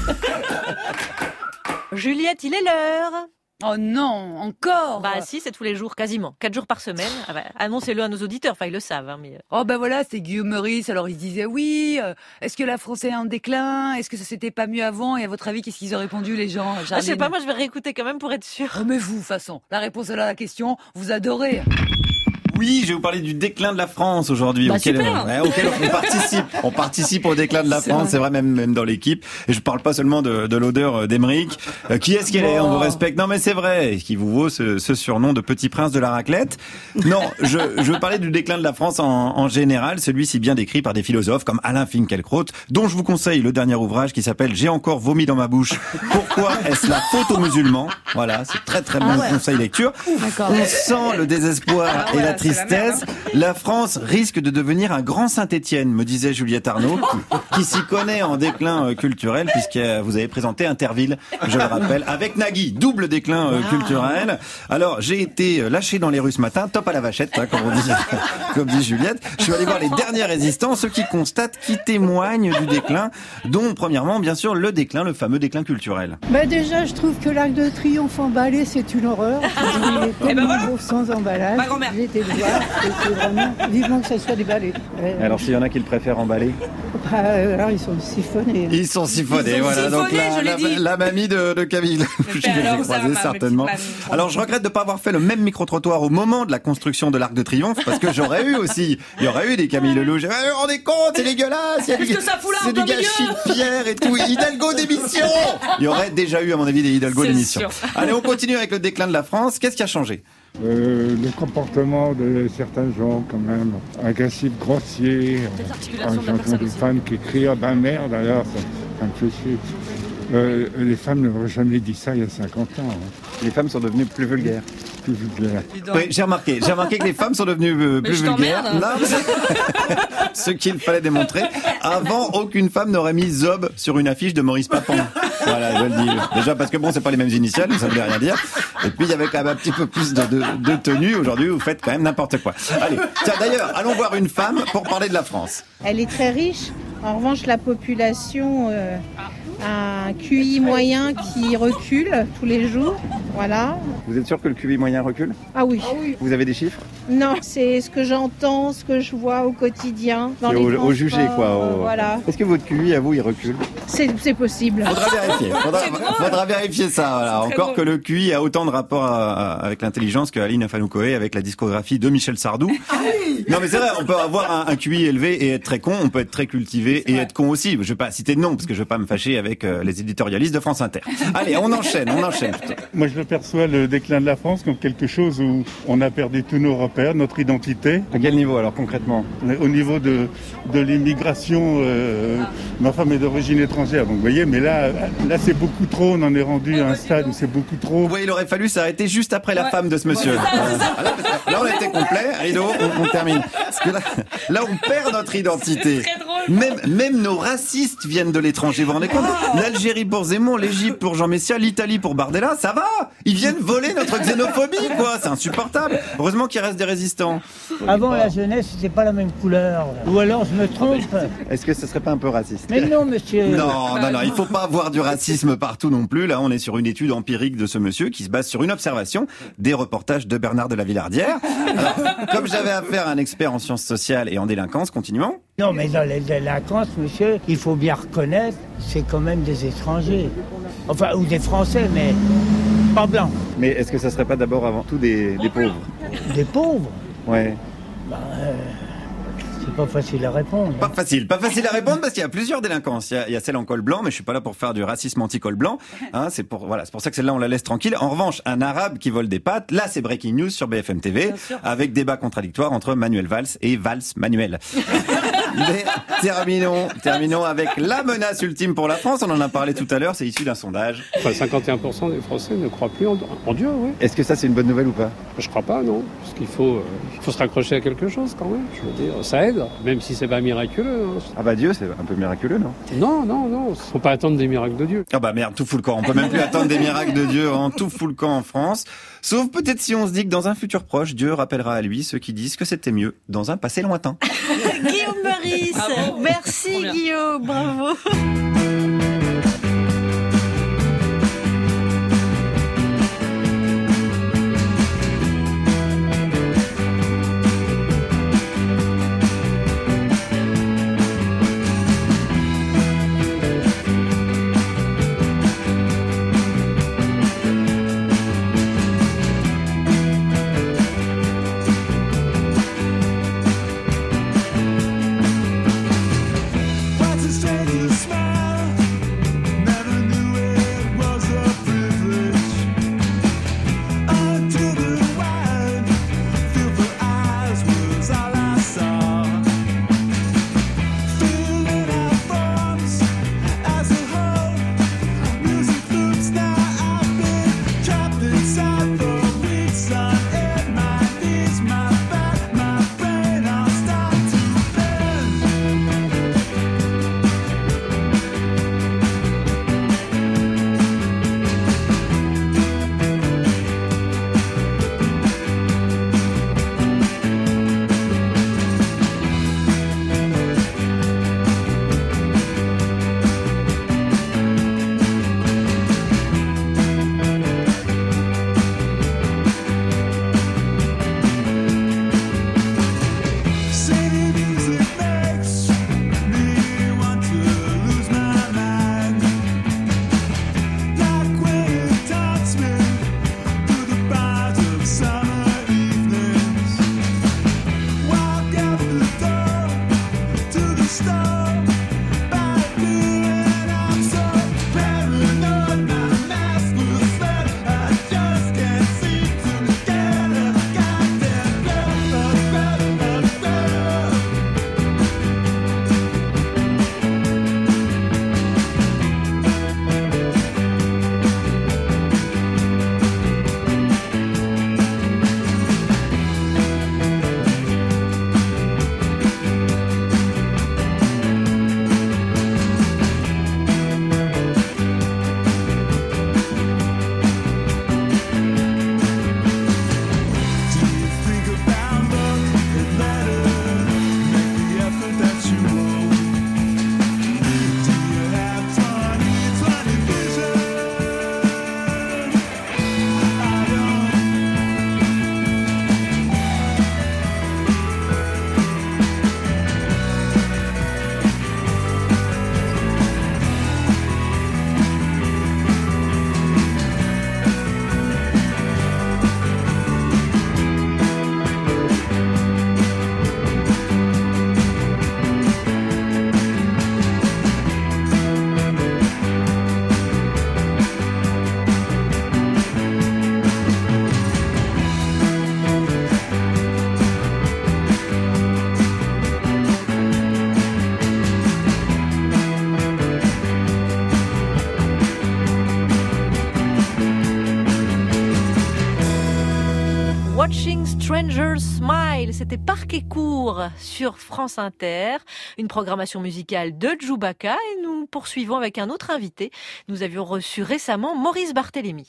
Juliette, il est l'heure. Oh non, encore? Bah si, c'est tous les jours, quasiment. Quatre jours par semaine. Ah bah, annoncez-le à nos auditeurs, enfin ils le savent. Hein, mais... Oh ben voilà, c'est Guillaume Meurice. Alors il se disait oui, euh, est-ce que la France est en déclin? Est-ce que ça s'était pas mieux avant? Et à votre avis, qu'est-ce qu'ils ont répondu les gens? Ah, je sais pas, moi je vais réécouter quand même pour être sûr. Oh mais vous, de toute façon, la réponse à la question, vous adorez. Oui, je vais vous parler du déclin de la France aujourd'hui. Bah, auquel, super. ouais, auquel on participe. On participe au déclin de la C'est France, vrai. c'est vrai, même, même dans l'équipe. Et je parle pas seulement de, de l'odeur d'Emeric. Euh, qui est-ce qu'elle est? On vous respecte. Non, mais c'est vrai. Qui vous vaut ce, ce surnom de petit prince de la raclette? Non, je, je veux parler du déclin de la France en, en général, celui-ci bien décrit par des philosophes comme Alain Finkielkraut, dont je vous conseille le dernier ouvrage qui s'appelle J'ai encore vomi dans ma bouche. Pourquoi est-ce la faute aux musulmans? Voilà, c'est très très bon Ah ouais. conseil lecture. On sent le désespoir Ah et ouais, la c'est la merde, tristesse. La France risque de devenir un grand Saint-Étienne, me disait Juliette Arnaud, qui, qui s'y connaît en déclin euh, culturel, puisque euh, vous avez présenté Interville, je le rappelle, avec Nagui, double déclin euh, culturel. Alors, j'ai été euh, lâché dans les rues ce matin, top à la vachette, hein, comme on dit, comme dit Juliette. Je suis allé voir les derniers résistants, ceux qui constatent, qui témoignent du déclin, dont, premièrement, bien sûr, le déclin, le fameux déclin culturel. Bah déjà, je trouve que l'Arc de Triomphe emballé, c'est une horreur. Il est Eh ben voilà. beau sans emballage. Ma grand-mère. J'ai été le voir, et c'est vraiment vivement que ça soit déballé. Euh, Alors, s'il y en a qui le préfèrent emballé? bah, euh, alors, ils sont siphonnés. hein. Ils sont siphonnés, Ils sont voilà. Donc siphonnés, la, je l'ai la, dit. la mamie de, de Camille, je Ben l'ai alors, ça, croisée ma certainement. petite mamie. Alors je regrette de ne pas avoir fait le même micro-trottoir au moment de la construction de l'Arc de Triomphe, parce que j'aurais eu aussi, il y aurait eu des Camille Lelouch. Eh, vous vous rendez compte, c'est dégueulasse, il y a Qu'est-ce du- que ça fout là, en c'est du plein gâchis milieu de pierre et tout. Hidalgo d'émission. Il y aurait déjà eu, à mon avis, des Hidalgo C'est d'émission. sûr. Allez, on continue avec le déclin de la France. Qu'est-ce qui a changé? Euh, le comportement de certains gens, quand même, agressif, grossier. Euh, J'entends des femmes qui crient « Ah ben merde !» alors, ça, ça me fait chier. Euh, les femmes n'auraient jamais dit ça il y a cinquante ans. Hein. Les femmes sont devenues plus vulgaires. Plus vulgaires. Oui, j'ai remarqué. J'ai remarqué que les femmes sont devenues euh, plus vulgaires. Non, ce qu'il fallait démontrer. Avant, aucune femme n'aurait mis Zob sur une affiche de Maurice Papon. Voilà, je le dis. Déjà parce que bon, c'est pas les mêmes initiales, ça voulait rien dire. Et puis il y avait quand même un petit peu plus de, de, de tenue. Aujourd'hui, vous faites quand même n'importe quoi. Allez, tiens, d'ailleurs, allons voir une femme pour parler de la France. Elle est très riche. En revanche, la population euh, a un Q I moyen qui recule tous les jours. Voilà. Vous êtes sûr que le Q I moyen recule ? Ah oui. Vous avez des chiffres ? Non, c'est ce que j'entends, ce que je vois au quotidien. Dans C'est les au, au jugé, quoi. Au... Voilà. Est-ce que votre Q I, à vous, il recule ? C'est, c'est possible. Faudra vérifier. Faudra, faudra vérifier ça. Voilà. Encore drôle. Que le Q I a autant de rapport à, à, avec l'intelligence que Aline Afanoukoé avec la discographie de Michel Sardou. Ah oui. Non, mais c'est vrai, on peut avoir un, un Q I élevé et être très con. On peut être très cultivé et être con aussi. Je vais pas citer de nom parce que je vais pas me fâcher avec euh, les éditorialistes de France Inter. Allez, on enchaîne, on enchaîne plutôt. Moi, je perçois le déclin de la France comme quelque chose où on a perdu tous nos repères, notre identité. À quel niveau alors concrètement ? Au niveau de, de l'immigration, euh, ma femme est d'origine étrangère, donc vous voyez, mais là, là c'est beaucoup trop, on en est rendu à un stade où c'est beaucoup trop. Oui, il aurait fallu s'arrêter juste après la ouais. femme de ce monsieur. Ouais, euh, là, là, on a été complet, rideau, on, on termine. Parce que là, là, on perd notre identité. Même, même nos racistes viennent de l'étranger, vous vous rendez compte ? L'Algérie pour Zemmour, l'Égypte pour Jean Messia, l'Italie pour Bardella, ça va ? Ils viennent voler notre xénophobie, quoi. C'est insupportable. Heureusement qu'il reste des résistants. Avant, la jeunesse, c'était pas la même couleur. Ou alors, je me trompe. Est-ce que ce serait pas un peu raciste ? Mais non, monsieur. Non, non, non, il faut pas avoir du racisme partout non plus. Là, on est sur une étude empirique de ce monsieur qui se base sur une observation des reportages de Bernard de la Villardière. Alors, comme j'avais affaire à un expert en sciences sociales et en délinquance, continuons. Non, mais dans les délinquances, monsieur, il faut bien reconnaître, c'est quand même des étrangers. Enfin, ou des Français, mais pas blancs. Mais est-ce que ça serait pas d'abord avant tout des, des pauvres ? Des pauvres ? Ouais. Bah, euh, c'est pas facile à répondre. Pas facile, pas facile à répondre parce qu'il y a plusieurs délinquances. Il y a, il y a celle en col blanc, mais je suis pas là pour faire du racisme anti-col blanc. Hein, c'est pour, voilà, c'est pour ça que celle-là on la laisse tranquille. En revanche, un arabe qui vole des pâtes, là c'est breaking news sur B F M T V, avec débat contradictoire entre Manuel Valls et Valls Manuel. Mais terminons, terminons avec la menace ultime pour la France. On en a parlé tout à l'heure, c'est issu d'un sondage. Enfin, cinquante et un pour cent des Français ne croient plus en, en Dieu, oui. Est-ce que ça c'est une bonne nouvelle ou pas ? Je crois pas, non. Parce qu'il faut, euh, il faut se raccrocher à quelque chose quand même. Je veux dire, ça aide, même si c'est pas miraculeux. Hein. Ah bah Dieu, c'est un peu miraculeux, non ? Non, non, non. Faut pas attendre des miracles de Dieu. Ah bah merde, tout fout le camp. On peut même plus attendre des miracles de Dieu, hein. Tout fout le camp en France. Sauf peut-être si on se dit que dans un futur proche, Dieu rappellera à lui ceux qui disent que c'était mieux dans un passé lointain. Guillaume Meurice, bravo. Merci Guillaume, bravo. What's a strange smile? Making Strangers Smile, c'était Parc et Court sur France Inter, une programmation musicale de Djoubaka et nous poursuivons avec un autre invité. Nous avions reçu récemment Maurice Barthélémy.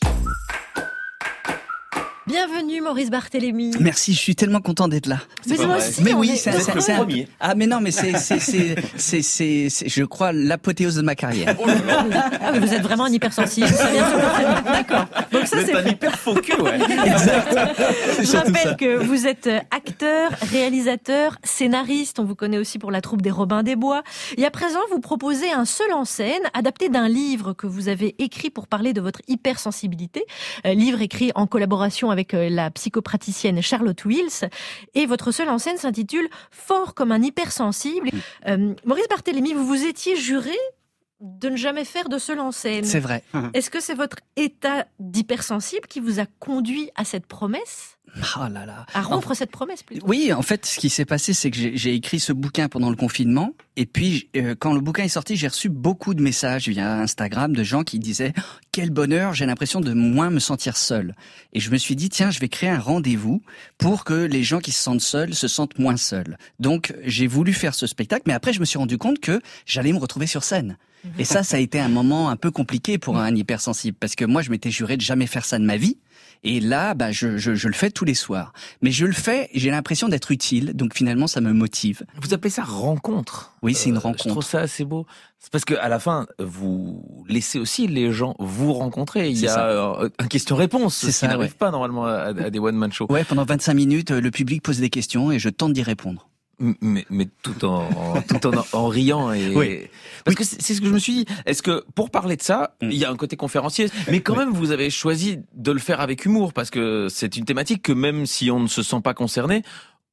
Bienvenue Maurice Barthélémy. Merci, je suis tellement content d'être là. Mais moi aussi. Mais oui, est... c'est, c'est, c'est un... Ah mais non, mais c'est c'est c'est c'est, c'est, c'est je crois l'apothéose de ma carrière. Ah mais vous êtes vraiment un hypersensible. Ça vient sur le D'accord. Donc ça c'est un hyper faux cul, ouais. Exact. Je rappelle que vous êtes acteur, réalisateur, scénariste. On vous connaît aussi pour la troupe des Robins des Bois. Et à présent, vous proposez un seul en scène, adapté d'un livre que vous avez écrit pour parler de votre hypersensibilité. Euh, livre écrit en collaboration avec la psychopraticienne Charlotte Wills. Et votre seul en scène s'intitule « Fort comme un hypersensible ». Euh, Maurice Barthélémy, vous vous étiez juré de ne jamais faire de seul en scène. C'est vrai. Est-ce que c'est votre état d'hypersensible qui vous a conduit à cette promesse ? Oh là là. À rompre en... cette promesse plutôt. Oui, en fait, ce qui s'est passé, c'est que j'ai, j'ai écrit ce bouquin pendant le confinement. Et puis, euh, quand le bouquin est sorti, j'ai reçu beaucoup de messages via Instagram de gens qui disaient « Quel bonheur, j'ai l'impression de moins me sentir seul ». Et je me suis dit « Tiens, je vais créer un rendez-vous pour que les gens qui se sentent seuls se sentent moins seuls ». Donc, j'ai voulu faire ce spectacle, mais après, je me suis rendu compte que j'allais me retrouver sur scène. Et ça, ça a été un moment un peu compliqué pour un hypersensible, parce que moi, je m'étais juré de jamais faire ça de ma vie. Et là, bah, je, je, je le fais tous les soirs. Mais je le fais, j'ai l'impression d'être utile, donc finalement, ça me motive. Vous appelez ça rencontre ? Oui, c'est une euh, rencontre. Je trouve ça assez beau. C'est parce que à la fin, vous laissez aussi les gens vous rencontrer. Il c'est y a ça. un question-réponse, c'est ce ça, qui n'arrive ouais. pas normalement à, à des one-man shows. Ouais, pendant vingt-cinq minutes, le public pose des questions et je tente d'y répondre. Mais, mais tout en, en tout en, en riant et oui. parce que c'est, c'est ce que je me suis dit. Est-ce que pour parler de ça, il y a un côté conférencier, mais quand même vous avez choisi de le faire avec humour parce que c'est une thématique que même si on ne se sent pas concerné,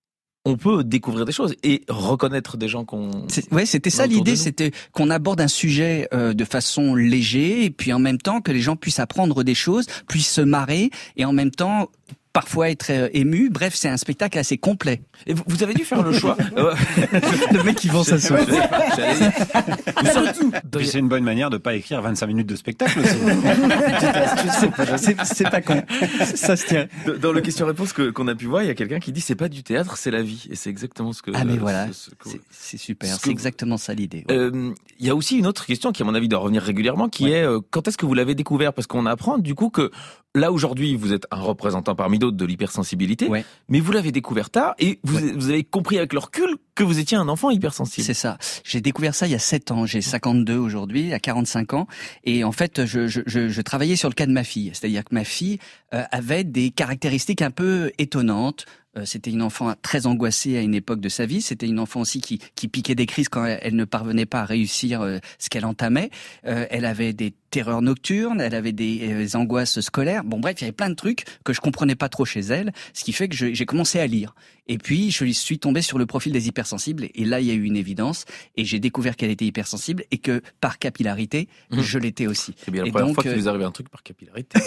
on peut découvrir des choses et reconnaître des gens qu'on... C'est, ouais, c'était ça l'idée, c'était qu'on aborde un sujet euh, de façon légère et puis en même temps que les gens puissent apprendre des choses, puissent se marrer et en même temps parfois être euh, ému. Bref, c'est un spectacle assez complet. Et vous, vous avez dû faire le choix. Le mec qui vend sa sauce. Puis c'est une bonne manière de pas écrire vingt-cinq minutes de spectacle aussi. c'est, c'est pas con. Ça se tient. Dans le question-réponse que, qu'on a pu voir, il y a quelqu'un qui dit c'est pas du théâtre, c'est la vie. Et c'est exactement ce que... Ah mais voilà, ce, ce que, c'est, c'est super. Ce c'est exactement ça l'idée. Ouais. Euh, il y a aussi une autre question qui à mon avis doit revenir régulièrement, qui ouais. est euh, quand est-ce que vous l'avez découvert ? Parce qu'on apprend du coup que là aujourd'hui vous êtes un représentant parmi d'autres de l'hypersensibilité, ouais. mais vous l'avez découvert tard et vous, ouais. vous avez compris avec le recul que vous étiez un enfant hypersensible. C'est ça. J'ai découvert ça il y a sept ans. J'ai cinquante-deux aujourd'hui, à quarante-cinq ans. Et en fait, je, je, je, je travaillais sur le cas de ma fille. C'est-à-dire que ma fille euh, avait des caractéristiques un peu étonnantes. Euh, c'était une enfant très angoissée à une époque de sa vie. C'était une enfant aussi qui, qui piquait des crises quand elle, elle ne parvenait pas à réussir euh, ce qu'elle entamait. Euh, elle avait des terreurs nocturnes, elle avait des, euh, des angoisses scolaires. Bon bref, il y avait plein de trucs que je comprenais pas trop chez elle, ce qui fait que je, j'ai commencé à lire. Et puis, je suis tombé sur le profil des hypersensibles, et là, il y a eu une évidence, et j'ai découvert qu'elle était hypersensible, et que, par capillarité, mmh. je l'étais aussi. C'est bien la et première donc, fois qu'il euh... vous arrive un truc par capillarité.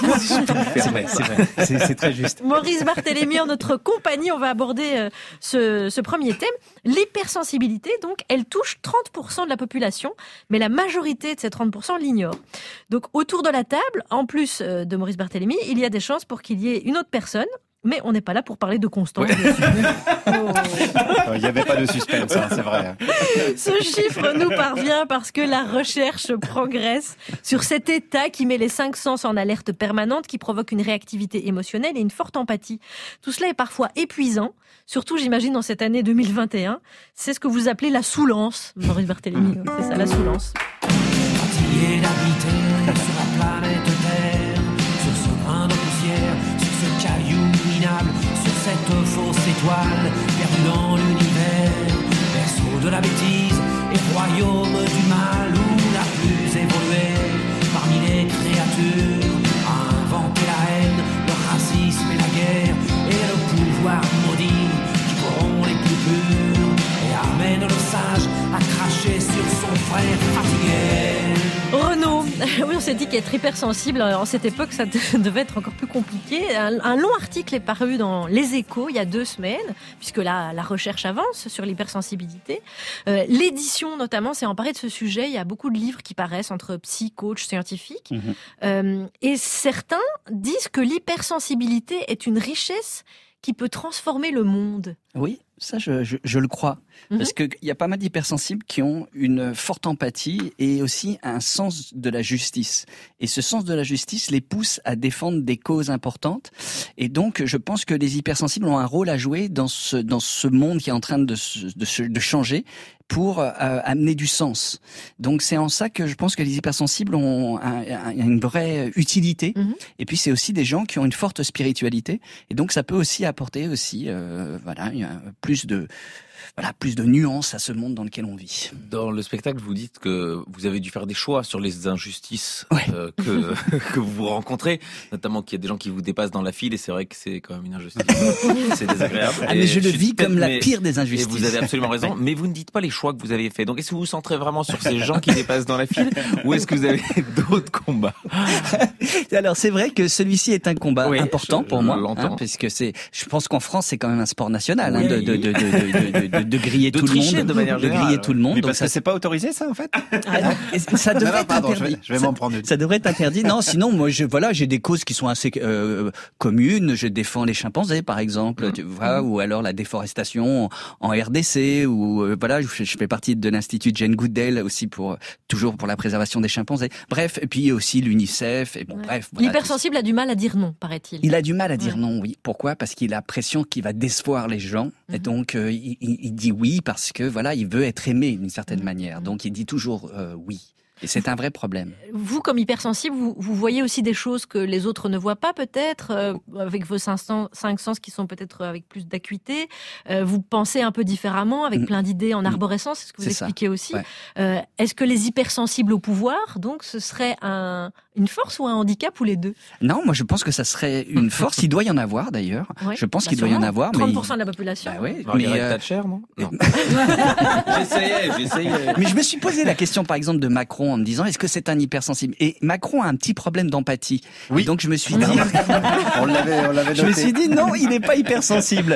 c'est vrai, c'est vrai. C'est, c'est très juste. Maurice Barthélémy, en notre compagnie, on va aborder euh, ce, ce premier thème. L'hypersensibilité, donc, elle touche trente pour cent de la population, mais la majorité de ces trente pour cent l'ignorent. Donc, autour de la table, en plus euh, de Maurice Barthélémy, il y a des chances pour qu'il y ait une autre personne. Mais on n'est pas là pour parler de Constance. Ouais. Oh. Il n'y avait pas de suspense, hein, c'est vrai. Ce chiffre nous parvient parce que la recherche progresse sur cet état qui met les cinq sens en alerte permanente, qui provoque une réactivité émotionnelle et une forte empathie. Tout cela est parfois épuisant, surtout j'imagine dans cette année deux mille vingt et un. C'est ce que vous appelez la soulance, Maurice Barthélémy. C'est ça, la soulance. Fatigué d'habiter sur la planète Terre, sur ce grain de poussière, sur ce caillou minable, sur cette fausse étoile perdue dans l'univers, berceau de la bêtise et royaume du mal, où la plus évoluée parmi les créatures a inventé la haine, le racisme et la guerre, et le pouvoir maudit qui corrompt les plus purs et amène le sage à cracher sur son frère fatigué. Renaud, oui, on s'est dit qu'être hypersensible en cette époque, ça devait être encore plus compliqué. Un, un long article est paru dans Les Échos il y a deux semaines, puisque la, la recherche avance sur l'hypersensibilité. Euh, l'édition, notamment, s'est emparée de ce sujet. Il y a beaucoup de livres qui paraissent entre psy, coach, scientifiques. Mmh. Euh, et certains disent que l'hypersensibilité est une richesse qui peut transformer le monde. Oui, ça je, je, je le crois. Mhm. Parce qu'il y a pas mal d'hypersensibles qui ont une forte empathie et aussi un sens de la justice. Et ce sens de la justice les pousse à défendre des causes importantes. Et donc, je pense que les hypersensibles ont un rôle à jouer dans ce, dans ce monde qui est en train de, de, se, de changer pour euh, amener du sens. Donc, c'est en ça que je pense que les hypersensibles ont un, un, une vraie utilité. Mhm. Et puis, c'est aussi des gens qui ont une forte spiritualité. Et donc, ça peut aussi apporter aussi, euh, voilà, plus de... Voilà, plus de nuances à ce monde dans lequel on vit. Dans le spectacle, vous dites que vous avez dû faire des choix sur les injustices ouais. euh, que, que vous rencontrez, notamment qu'il y a des gens qui vous dépassent dans la file, et c'est vrai que c'est quand même une injustice. C'est désagréable. Ah, mais je le vis comme mais, la pire des injustices. Et vous avez absolument raison, mais vous ne dites pas les choix que vous avez faits. Donc est-ce que vous vous centrez vraiment sur ces gens qui dépassent dans la file, ou est-ce que vous avez d'autres combats? Alors c'est vrai que celui-ci est un combat oui, important je, pour je moi, hein, puisque c'est, je pense qu'en France c'est quand même un sport national oui. hein, de, de, de, de, de, de, de, de griller de tout tricher, le monde, de manière générale, de griller tout le monde. Mais donc parce ça que c'est pas autorisé ça en fait. Ah non, ça devrait non, non, pardon, être interdit. Je vais, je vais m'en prendre une. Ça devrait être interdit. Non, sinon moi je voilà j'ai des causes qui sont assez euh, communes. Je défends les chimpanzés par exemple, mmh. tu vois, ou alors la déforestation en R D C, ou euh, voilà je, je fais partie de l'institut Jane Goodall aussi pour toujours pour la préservation des chimpanzés. Bref, et puis aussi l'UNICEF et bon ouais. bref. Voilà, l'hypersensible a du mal à dire non, paraît-il. Il a du mal à dire ouais. non, oui. Pourquoi? Parce qu'il a l'impression qu'il va décevoir les gens, mmh. et donc euh, il, il dit oui parce que voilà il veut être aimé d'une certaine mmh. manière. Donc il dit toujours euh, oui. Et c'est un vrai problème. Vous, comme hypersensible, vous, vous voyez aussi des choses que les autres ne voient pas, peut-être, euh, avec vos cinq sens, cinq sens qui sont peut-être avec plus d'acuité. Euh, vous pensez un peu différemment, avec mmh. plein d'idées en arborescence, c'est ce que vous c'est expliquez ça. Aussi. Ouais. Euh, est-ce que les hypersensibles au pouvoir, donc, ce serait un, une force ou un handicap, ou les deux? Non, moi je pense que ça serait une force. Il doit y en avoir, d'ailleurs. Ouais. Je pense bah, qu'il doit y en avoir. trente pour cent mais... de la population. Bah, ouais, mais euh... Thatcher, non, non. J'essayais, j'essayais. Mais je me suis posé la question, par exemple, de Macron, en me disant, est-ce que c'est un hypersensible? Et Macron a un petit problème d'empathie. Oui. Et donc je me suis dit... on l'avait, on l'avait noté. Je me suis dit, non, il n'est pas hypersensible.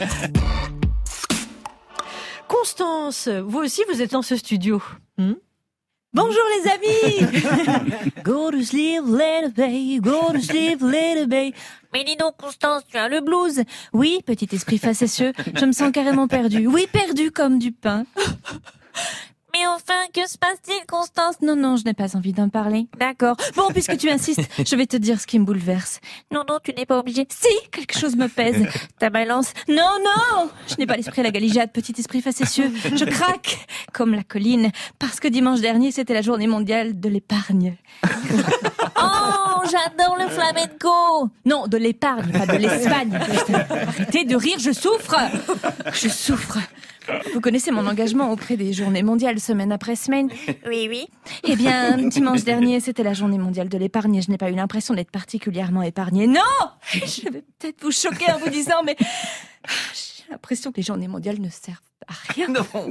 Constance, vous aussi, vous êtes dans ce studio. Hmm? Bonjour les amis. Go to sleep, little baby, go to sleep, little baby. Mais dis donc, Constance, tu as le blues? Oui, petit esprit facétieux, je me sens carrément perdue. Oui, perdue comme du pain. Mais enfin, que se passe-t-il, Constance? Non, non, je n'ai pas envie d'en parler. D'accord. Bon, puisque tu insistes, je vais te dire ce qui me bouleverse. Non, non, tu n'es pas obligée. Si, quelque chose me pèse. Ta balance. Non, non, je n'ai pas l'esprit à la galijade, petit esprit facétieux. Je craque, comme la colline, parce que dimanche dernier, c'était la journée mondiale de l'épargne. Oh, j'adore le flamenco. Non, de l'épargne, pas de l'Espagne. Arrêtez de rire, je souffre. Je souffre. Vous connaissez mon engagement auprès des journées mondiales, semaine après semaine? Oui, oui. Eh bien, dimanche dernier, c'était la journée mondiale de l'épargne et je n'ai pas eu l'impression d'être particulièrement épargnée. Non! Je vais peut-être vous choquer en vous disant, mais j'ai l'impression que les journées mondiales ne servent à rien. Non. Oh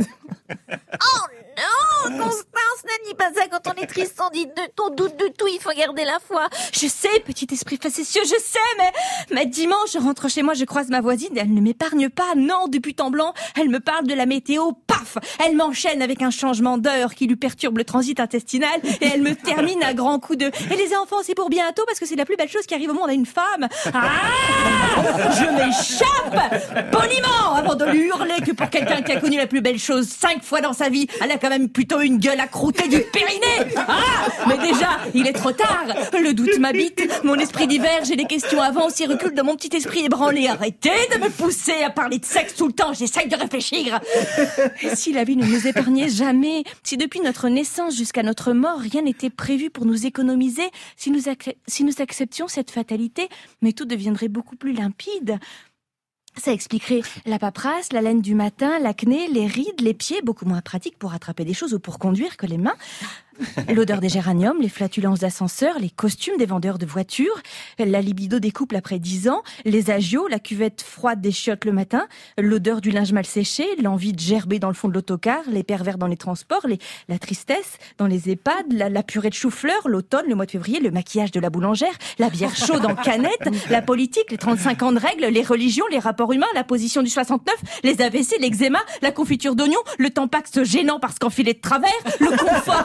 non, Constance, ne dis pas ça quand on est triste, on dit de ton doute de tout, il faut garder la foi. Je sais, petit esprit facétieux, je sais, mais, mais dimanche, je rentre chez moi, je croise ma voisine et elle ne m'épargne pas, non, du but en blanc, elle me parle de la météo, paf, elle m'enchaîne avec un changement d'heure qui lui perturbe le transit intestinal et elle me termine à grands coups de, et les enfants, c'est pour bientôt parce que c'est la plus belle chose qui arrive au monde à une femme. Ah! Je m'échappe, poliment, avant de lui hurler que pour quelqu'un qui a connu la plus belle chose cinq fois dans sa vie, elle a quand même plutôt une gueule à croûter du périnée. Ah, mais déjà, il est trop tard. Le doute m'habite, mon esprit diverge et les questions avancent et reculent de mon petit esprit ébranlé. Arrêtez de me pousser à parler de sexe tout le temps, j'essaye de réfléchir. Et si la vie ne nous épargnait jamais, si depuis notre naissance jusqu'à notre mort, rien n'était prévu pour nous économiser, si nous, ac- si nous acceptions cette fatalité, mais tout deviendrait beaucoup plus limpide. Ça expliquerait la paperasse, la laine du matin, l'acné, les rides, les pieds, beaucoup moins pratiques pour attraper des choses ou pour conduire que les mains. L'odeur des géraniums, les flatulences d'ascenseur, les costumes des vendeurs de voitures, la libido des couples après dix ans, les agios, la cuvette froide des chiottes le matin, l'odeur du linge mal séché, l'envie de gerber dans le fond de l'autocar, les pervers dans les transports, les, la tristesse dans les EHPAD, la, la purée de chou-fleur, l'automne, le mois de février, le maquillage de la boulangère, la bière chaude en canette, la politique, les trente-cinq ans de règles, les religions, les rapports humains, la position du soixante-neuf, les A V C, l'eczéma, la confiture d'oignon, le tampax gênant parce qu'enfilé de travers, le confort d'une scène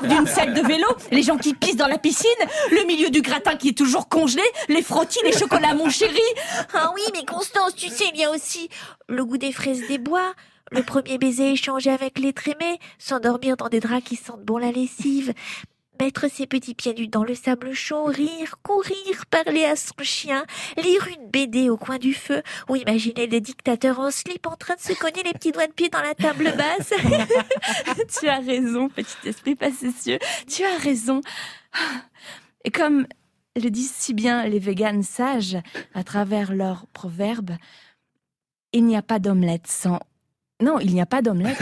sacs de vélo, les gens qui pissent dans la piscine, le milieu du gratin qui est toujours congelé, les frottis, les chocolats mon chéri. Ah oui, mais Constance, tu sais, il y a aussi le goût des fraises des bois, le premier baiser échangé avec l'être aimé, s'endormir dans des draps qui sentent bon la lessive, mettre ses petits pieds nus dans le sable chaud, rire, courir, parler à son chien, lire une B D au coin du feu, ou imaginer les dictateurs en slip en train de se cogner les petits doigts de pied dans la table basse. Tu as raison, petit esprit facétieux, tu as raison. Et comme le disent si bien les véganes sages à travers leurs proverbes, il n'y a pas d'omelette sans... Non, il n'y a pas d'omelette.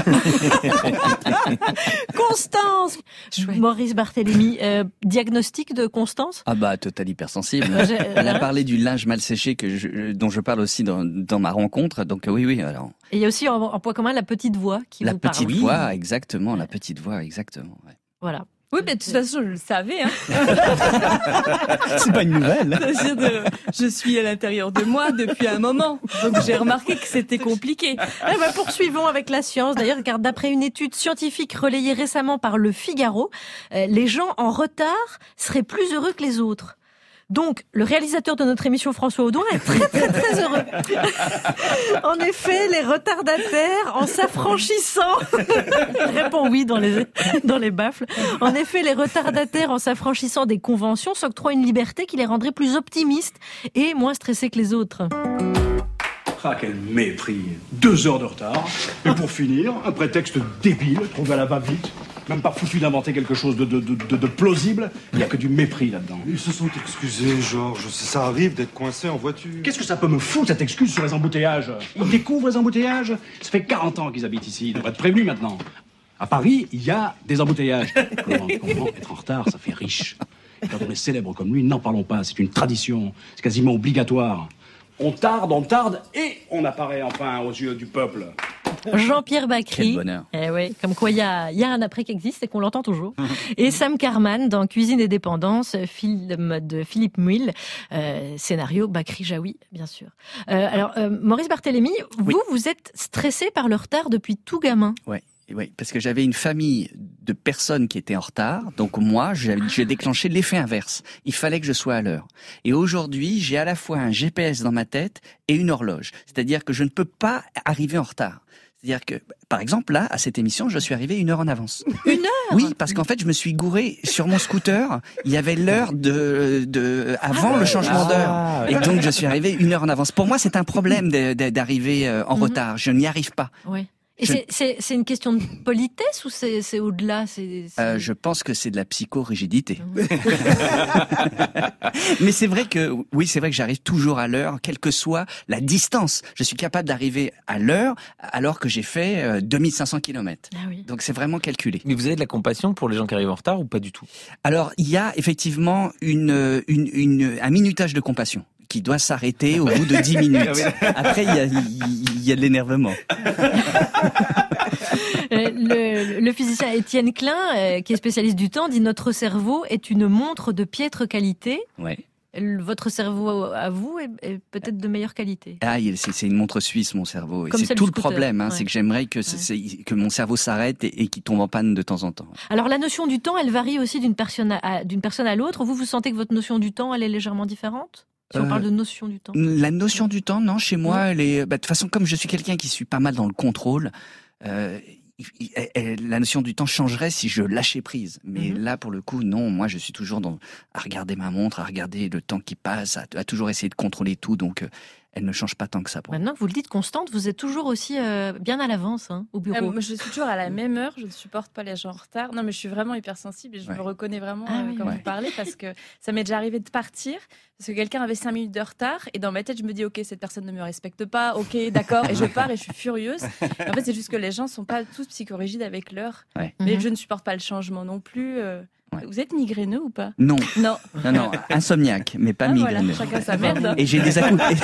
Constance Maurice Barthélémy, euh, diagnostic de Constance? Ah bah, total hypersensible. J'ai- Elle a parlé du linge mal séché que je, dont je parle aussi dans, dans ma rencontre. Donc oui, oui. Alors, Et il y a aussi en, en point commun la petite voix qui la vous petite parle. voix, exactement. La petite voix, exactement. Ouais. Voilà. Oui, mais de toute façon, je le savais. Hein. C'est pas une nouvelle. C'est-à-dire de- je suis à l'intérieur de moi depuis un moment. Donc j'ai remarqué que c'était compliqué. Eh ben, poursuivons avec la science. D'ailleurs, car d'après une étude scientifique relayée récemment par Le Figaro, euh, les gens en retard seraient plus heureux que les autres. Donc, le réalisateur de notre émission, François Audouin, est très très très heureux. En effet, les retardataires, en s'affranchissant, il répond oui dans les dans les baffles. En effet, les retardataires, en s'affranchissant des conventions, s'octroient une liberté qui les rendrait plus optimistes et moins stressés que les autres. Ah, quel mépris. Deux heures de retard. Et pour finir, un prétexte débile, trouvé à la va-vite. Même pas foutu d'inventer quelque chose de, de, de, de, de plausible. Il n'y a que du mépris là-dedans. Ils se sont excusés, Georges. Ça arrive d'être coincé en voiture. Qu'est-ce que ça peut me foutre, cette excuse sur les embouteillages? Ils découvrent les embouteillages. Ça fait quarante ans qu'ils habitent ici. Ils devraient être prévenus maintenant. À Paris, il y a des embouteillages. Comment, comment être en retard, ça fait riche. Et quand on est célèbre comme lui, n'en parlons pas. C'est une tradition. C'est quasiment obligatoire. On tarde, on tarde et on apparaît enfin aux yeux du peuple. Jean-Pierre Bacry. Quel bonheur. Eh oui, comme quoi il y a, il y a un après qui existe et qu'on l'entend toujours. Et Sam Carman dans Cuisine et Dépendance, film de Philippe Muil, euh, scénario Bacry Jaoui, bien sûr. Euh, alors, euh, Maurice Barthélémy, vous, Oui. vous êtes stressé par le retard depuis tout gamin. Ouais. Oui, parce que j'avais une famille de personnes qui étaient en retard, donc moi, j'ai j'ai déclenché l'effet inverse. Il fallait que je sois à l'heure. Et aujourd'hui, j'ai à la fois un G P S dans ma tête et une horloge. C'est-à-dire que je ne peux pas arriver en retard. C'est-à-dire que, par exemple, là, à cette émission, je suis arrivé une heure en avance. Une heure? Oui, parce qu'en fait, je me suis gouré sur mon scooter. Il y avait l'heure de, de, avant le changement d'heure. Et donc, je suis arrivé une heure en avance. Pour moi, c'est un problème de- de- d'arriver euh, en Mhm. retard. Je n'y arrive pas. Oui. Et Je- c'est- c'est c'est une question de politesse ou c'est c'est au-delà? C'est c'est- Euh, je pense que c'est de la psychorigidité. Mais c'est vrai que, oui, c'est vrai que j'arrive toujours à l'heure, quelle que soit la distance. Je suis capable d'arriver à l'heure alors que j'ai fait euh, deux mille cinq cents kilomètres. Ah oui. Donc c'est vraiment calculé. Mais vous avez de la compassion pour les gens qui arrivent en retard ou pas du tout? Alors, il y a effectivement une, une, une, un minutage de compassion qui doit s'arrêter au bout de dix minutes. Après, il y a, il y a de l'énervement. Euh, le, le physicien Étienne Klein, euh, qui est spécialiste du temps, dit notre cerveau est une montre de piètre qualité. Ouais. Le- Votre cerveau à vous est, est peut-être de meilleure qualité. Ah, il- c'est c'est une montre suisse, mon cerveau. Et Comme c'est celle tout du le scooter. problème, hein, Ouais. c'est que j'aimerais que, c'est- c'est- que mon cerveau s'arrête et, et qu'il tombe en panne de temps en temps. Alors la notion du temps, elle varie aussi d'une personne à, à- d'une personne à l'autre. Vous, vous sentez que votre notion du temps, elle est légèrement différente? Si on Euh, parle de notion du temps. La notion du temps, non, chez moi, elle est. Bah, de toute façon, comme je suis quelqu'un qui suis pas mal dans le contrôle, euh, il- il- elle- la notion du temps changerait si je lâchais prise. Mais Mhm. là, pour le coup, non. Moi, je suis toujours dans à regarder ma montre, à regarder le temps qui passe, à, à toujours essayer de contrôler tout. Donc, euh, elle ne change pas tant que ça pour moi. Maintenant que vous le dites, Constante, vous êtes toujours aussi euh, bien à l'avance hein, au bureau. Euh, moi, je suis toujours à la même heure, je ne supporte pas les gens en retard. Non, mais je suis vraiment hypersensible et je Ouais. me reconnais vraiment Ah euh, oui, quand ouais. vous parlez parce que ça m'est déjà arrivé de partir parce que quelqu'un avait cinq minutes de retard et dans ma tête, je me dis, ok, cette personne ne me respecte pas, ok, d'accord, et je pars et je suis furieuse. Et en fait, c'est juste que les gens ne sont pas tous psychorigides avec l'heure. Ouais. Mais Mhm. je ne supporte pas le changement non plus. euh. Ouais. Vous êtes migraineux ou pas? Non, Non. non, non, insomniaque, mais pas Ah, voilà, migraineux. chacun sa merde. Et j'ai des acouphènes.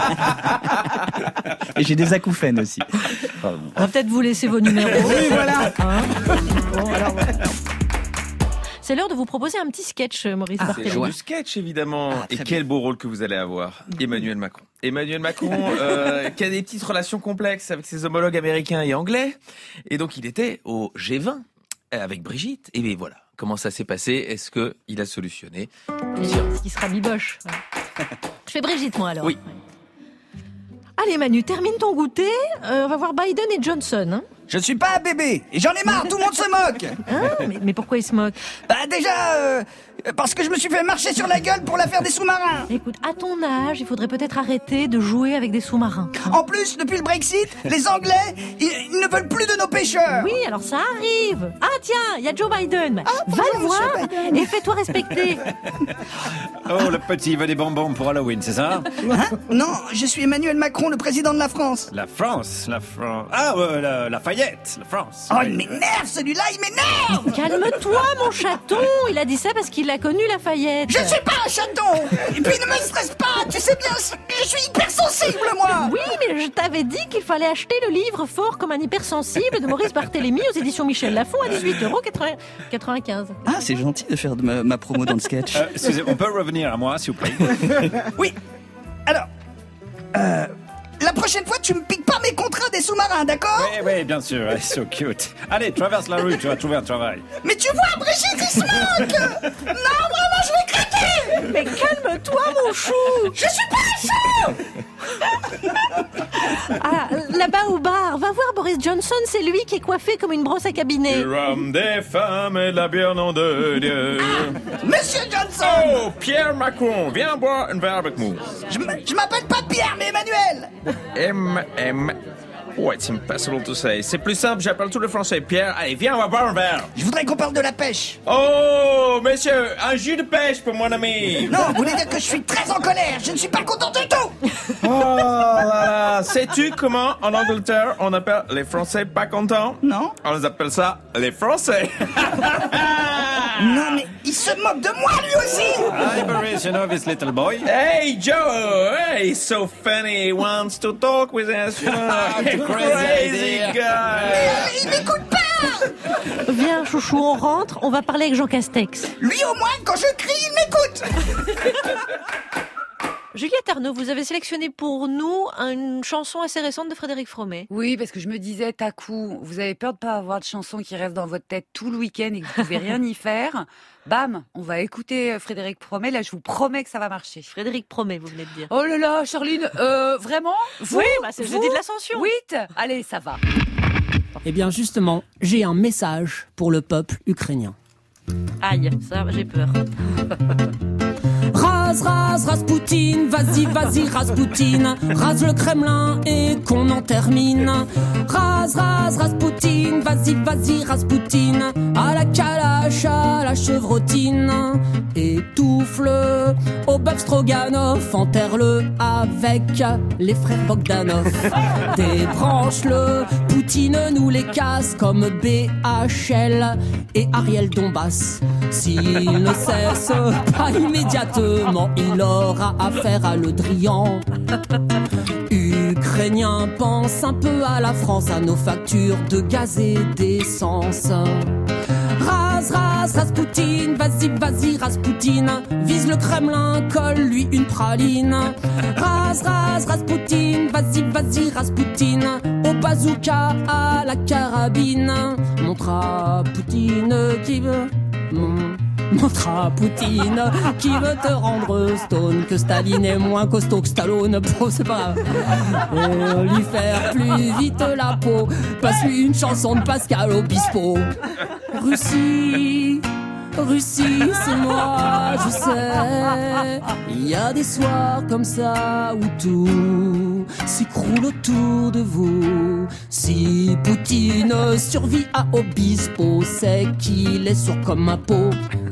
Et j'ai des acouphènes aussi. Pardon. On va peut-être vous laisser vos numéros. Oui, voilà. Hein Bon, alors, voilà. C'est l'heure de vous proposer un petit sketch, Maurice C'est Barthélémy. l'heure du sketch, évidemment. Ah, Et très quel beau rôle que vous allez avoir. Emmanuel Macron. Emmanuel Macron, euh, qui a des petites relations complexes avec ses homologues américains et anglais. Et donc, il était au G vingt. avec Brigitte. Et bien voilà, comment ça s'est passé? Est-ce que il a solutionné? Est-ce qu'il sera biboche? Ouais. Je fais Brigitte, moi, alors. Oui. Allez, Manu, termine ton goûter. Euh, on va voir Biden et Johnson. Hein. Je ne suis pas un bébé et j'en ai marre, tout le monde se moque. Hein mais, mais pourquoi il se moque? Bah déjà, euh, parce que je me suis fait marcher sur la gueule pour l'affaire des sous-marins. Écoute, à ton âge, il faudrait peut-être arrêter de jouer avec des sous-marins. En plus, depuis le Brexit, les Anglais, ils, ils ne veulent plus de nos pêcheurs. Oui, alors ça arrive. Ah tiens, il y a Joe Biden. Ah, Va le voir et fais-toi respecter. Oh, le petit, il veut des bonbons pour Halloween, c'est ça? Hein? Non, je suis Emmanuel Macron, le président de la France. La France, la France... Ah, euh, la, la Fayette, la France. Oh, il m'énerve, celui-là, il m'énerve. Calme-toi, mon chaton. Il a dit ça parce qu'il a connu Lafayette. Je suis pas un chaton. Et puis ne me stresse pas, tu sais bien, je suis hypersensible, moi. Oui, mais je t'avais dit qu'il fallait acheter le livre Fort comme un hypersensible de Maurice Barthélémy aux éditions Michel Lafon à dix-huit euros quatre-vingt-quinze. Ah, c'est gentil de faire de ma, ma promo dans le sketch. Euh, excusez, on peut revenir à moi, s'il vous plaît? Oui. Alors, euh, la prochaine fois, tu me piques pas mes contrats des sous-marins, d'accord? Oui, oui, bien sûr, so cute. Allez, traverse la rue, tu vas trouver un travail. Mais tu vois, Brigitte, il se moque. Non, vraiment, je vais craquer. Mais calme-toi, mon chou. Je suis pas un chou. Ah, là-bas au bar, va voir Boris Johnson, c'est lui qui est coiffé comme une brosse à cabinet. Du rhum, des femmes et de la bière, nom de Dieu. Ah, Monsieur Johnson. Oh, Pierre Macron, viens boire un verre avec moi. Je m'appelle pas Pierre, mais Emmanuel. M M Oh, it's impossible to say. C'est plus simple, j'appelle tout le français. Pierre, allez, viens, on va boire un verre. Je voudrais qu'on parle de la pêche. Oh, monsieur, un jus de pêche pour mon ami. Non, vous voulez dire que je suis très en colère. Je ne suis pas content du tout. Oh là là. Sais-tu comment, en Angleterre, on appelle les Français pas contents? Non. On les appelle ça les Français. Non, mais il se moque de moi, lui aussi. Hi, Boris, you know this little boy? Hey, Joe. Hey, he's so funny. He wants to talk with us. You know. Crazy guy. Mais il m'écoute pas. Viens, chouchou, on rentre, on va parler avec Jean Castex. Lui, au moins, quand je crie, il m'écoute. Juliette Arnaud, vous avez sélectionné pour nous une chanson assez récente de Frédéric Fromet. Oui, parce que je me disais, à coup, vous avez peur de pas avoir de chanson qui reste dans votre tête tout le week-end et que vous pouvez rien y faire. Bam, on va écouter Frédéric Fromet. Là, je vous promets que ça va marcher. Frédéric Fromet, vous venez de dire. Oh là là, Charline, euh, vraiment vous, Oui, bah c'est le jeudi de l'Ascension. Oui, allez, ça va. Eh bien, justement, j'ai un message pour le peuple ukrainien. Aïe, ça, j'ai peur. Rase, rase, Raspoutine, vas-y, vas-y, Raspoutine, rase le Kremlin et qu'on en termine. Rase, rase, Raspoutine, vas-y, vas-y, Raspoutine, à la calache, à la chevrotine. Étouffe-le au bœuf Stroganoff, enterre-le avec les frères Bogdanov. Débranche-le, Poutine nous les casse comme B H L et Ariel Dombas. S'il ne cesse pas immédiatement, il aura affaire à Le Drian. Ukrainiens, pense un peu à la France, à nos factures de gaz et d'essence. Rase, rase, Raspoutine, vas-y, vas-y, Raspoutine, vise le Kremlin, colle-lui une praline. Rase, rase, Raspoutine, vas-y, vas-y, Raspoutine, au bazooka, à la carabine. Montre à Poutine qui veut... Montre à Poutine qui veut te rendre stone, que Staline est moins costaud que Stallone. Bon, c'est pas grave. Et lui faire plus vite la peau, passe-lui une chanson de Pascal Obispo. Russie, Russie, c'est moi, je sais. Il y a des soirs comme ça où tout s'écroule autour de vous. Si Poutine survit à Obispo, c'est qu'il est sourd comme un pot.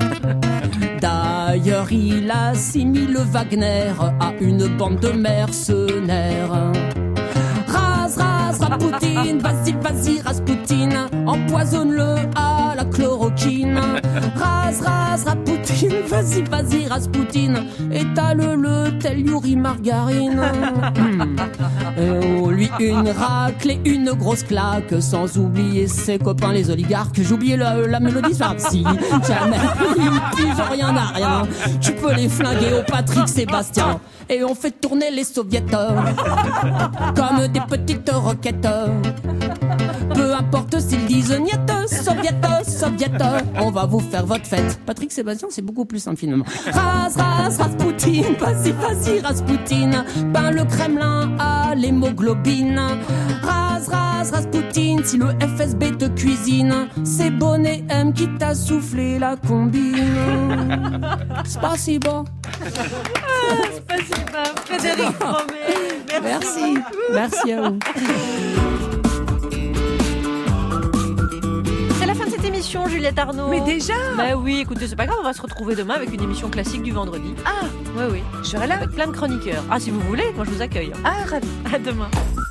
D'ailleurs, il assimile Wagner à une bande de mercenaires. Rase, rase, Raspoutine, vas-y, vas-y, Raspoutine, empoisonne-le à la chloroquine. Rase, rase, Raspoutine, vas-y, vas-y, Raspoutine, étale-le tel Yuri Margarine. Hmm. Et oh, lui une racle et une grosse claque, sans oublier ses copains les oligarques. J'ai oublié la, la mélodie, ça si jamais ils pigent rien à rien, tu peux les flinguer au Patrick Sébastien. Et on fait tourner les soviets comme des petites roquettes. Peu importe s'ils disent niet, soviet, soviet. serviette, on va vous faire votre fête. Patrick Sébastien, c'est beaucoup plus simple finalement. Ras, ras, Raspoutine, vas-y, vas-y, Raspoutine. Peins le Kremlin à l'hémoglobine. Ras, ras, Raspoutine, si le F S B te cuisine, c'est Bonnet M qui t'a soufflé la combine. Spasibo. Ah, spasibo, Frédéric Fromet. Merci. Merci, merci à vous. C'est la fin de cette émission, Juliette Arnaud. Mais déjà? Bah oui, écoutez, c'est pas grave, on va se retrouver demain avec une émission classique du vendredi. Ah, ouais, oui. Je serai là. Avec plein de chroniqueurs. Ah, si vous voulez, moi je vous accueille. Ah, ravi. À demain.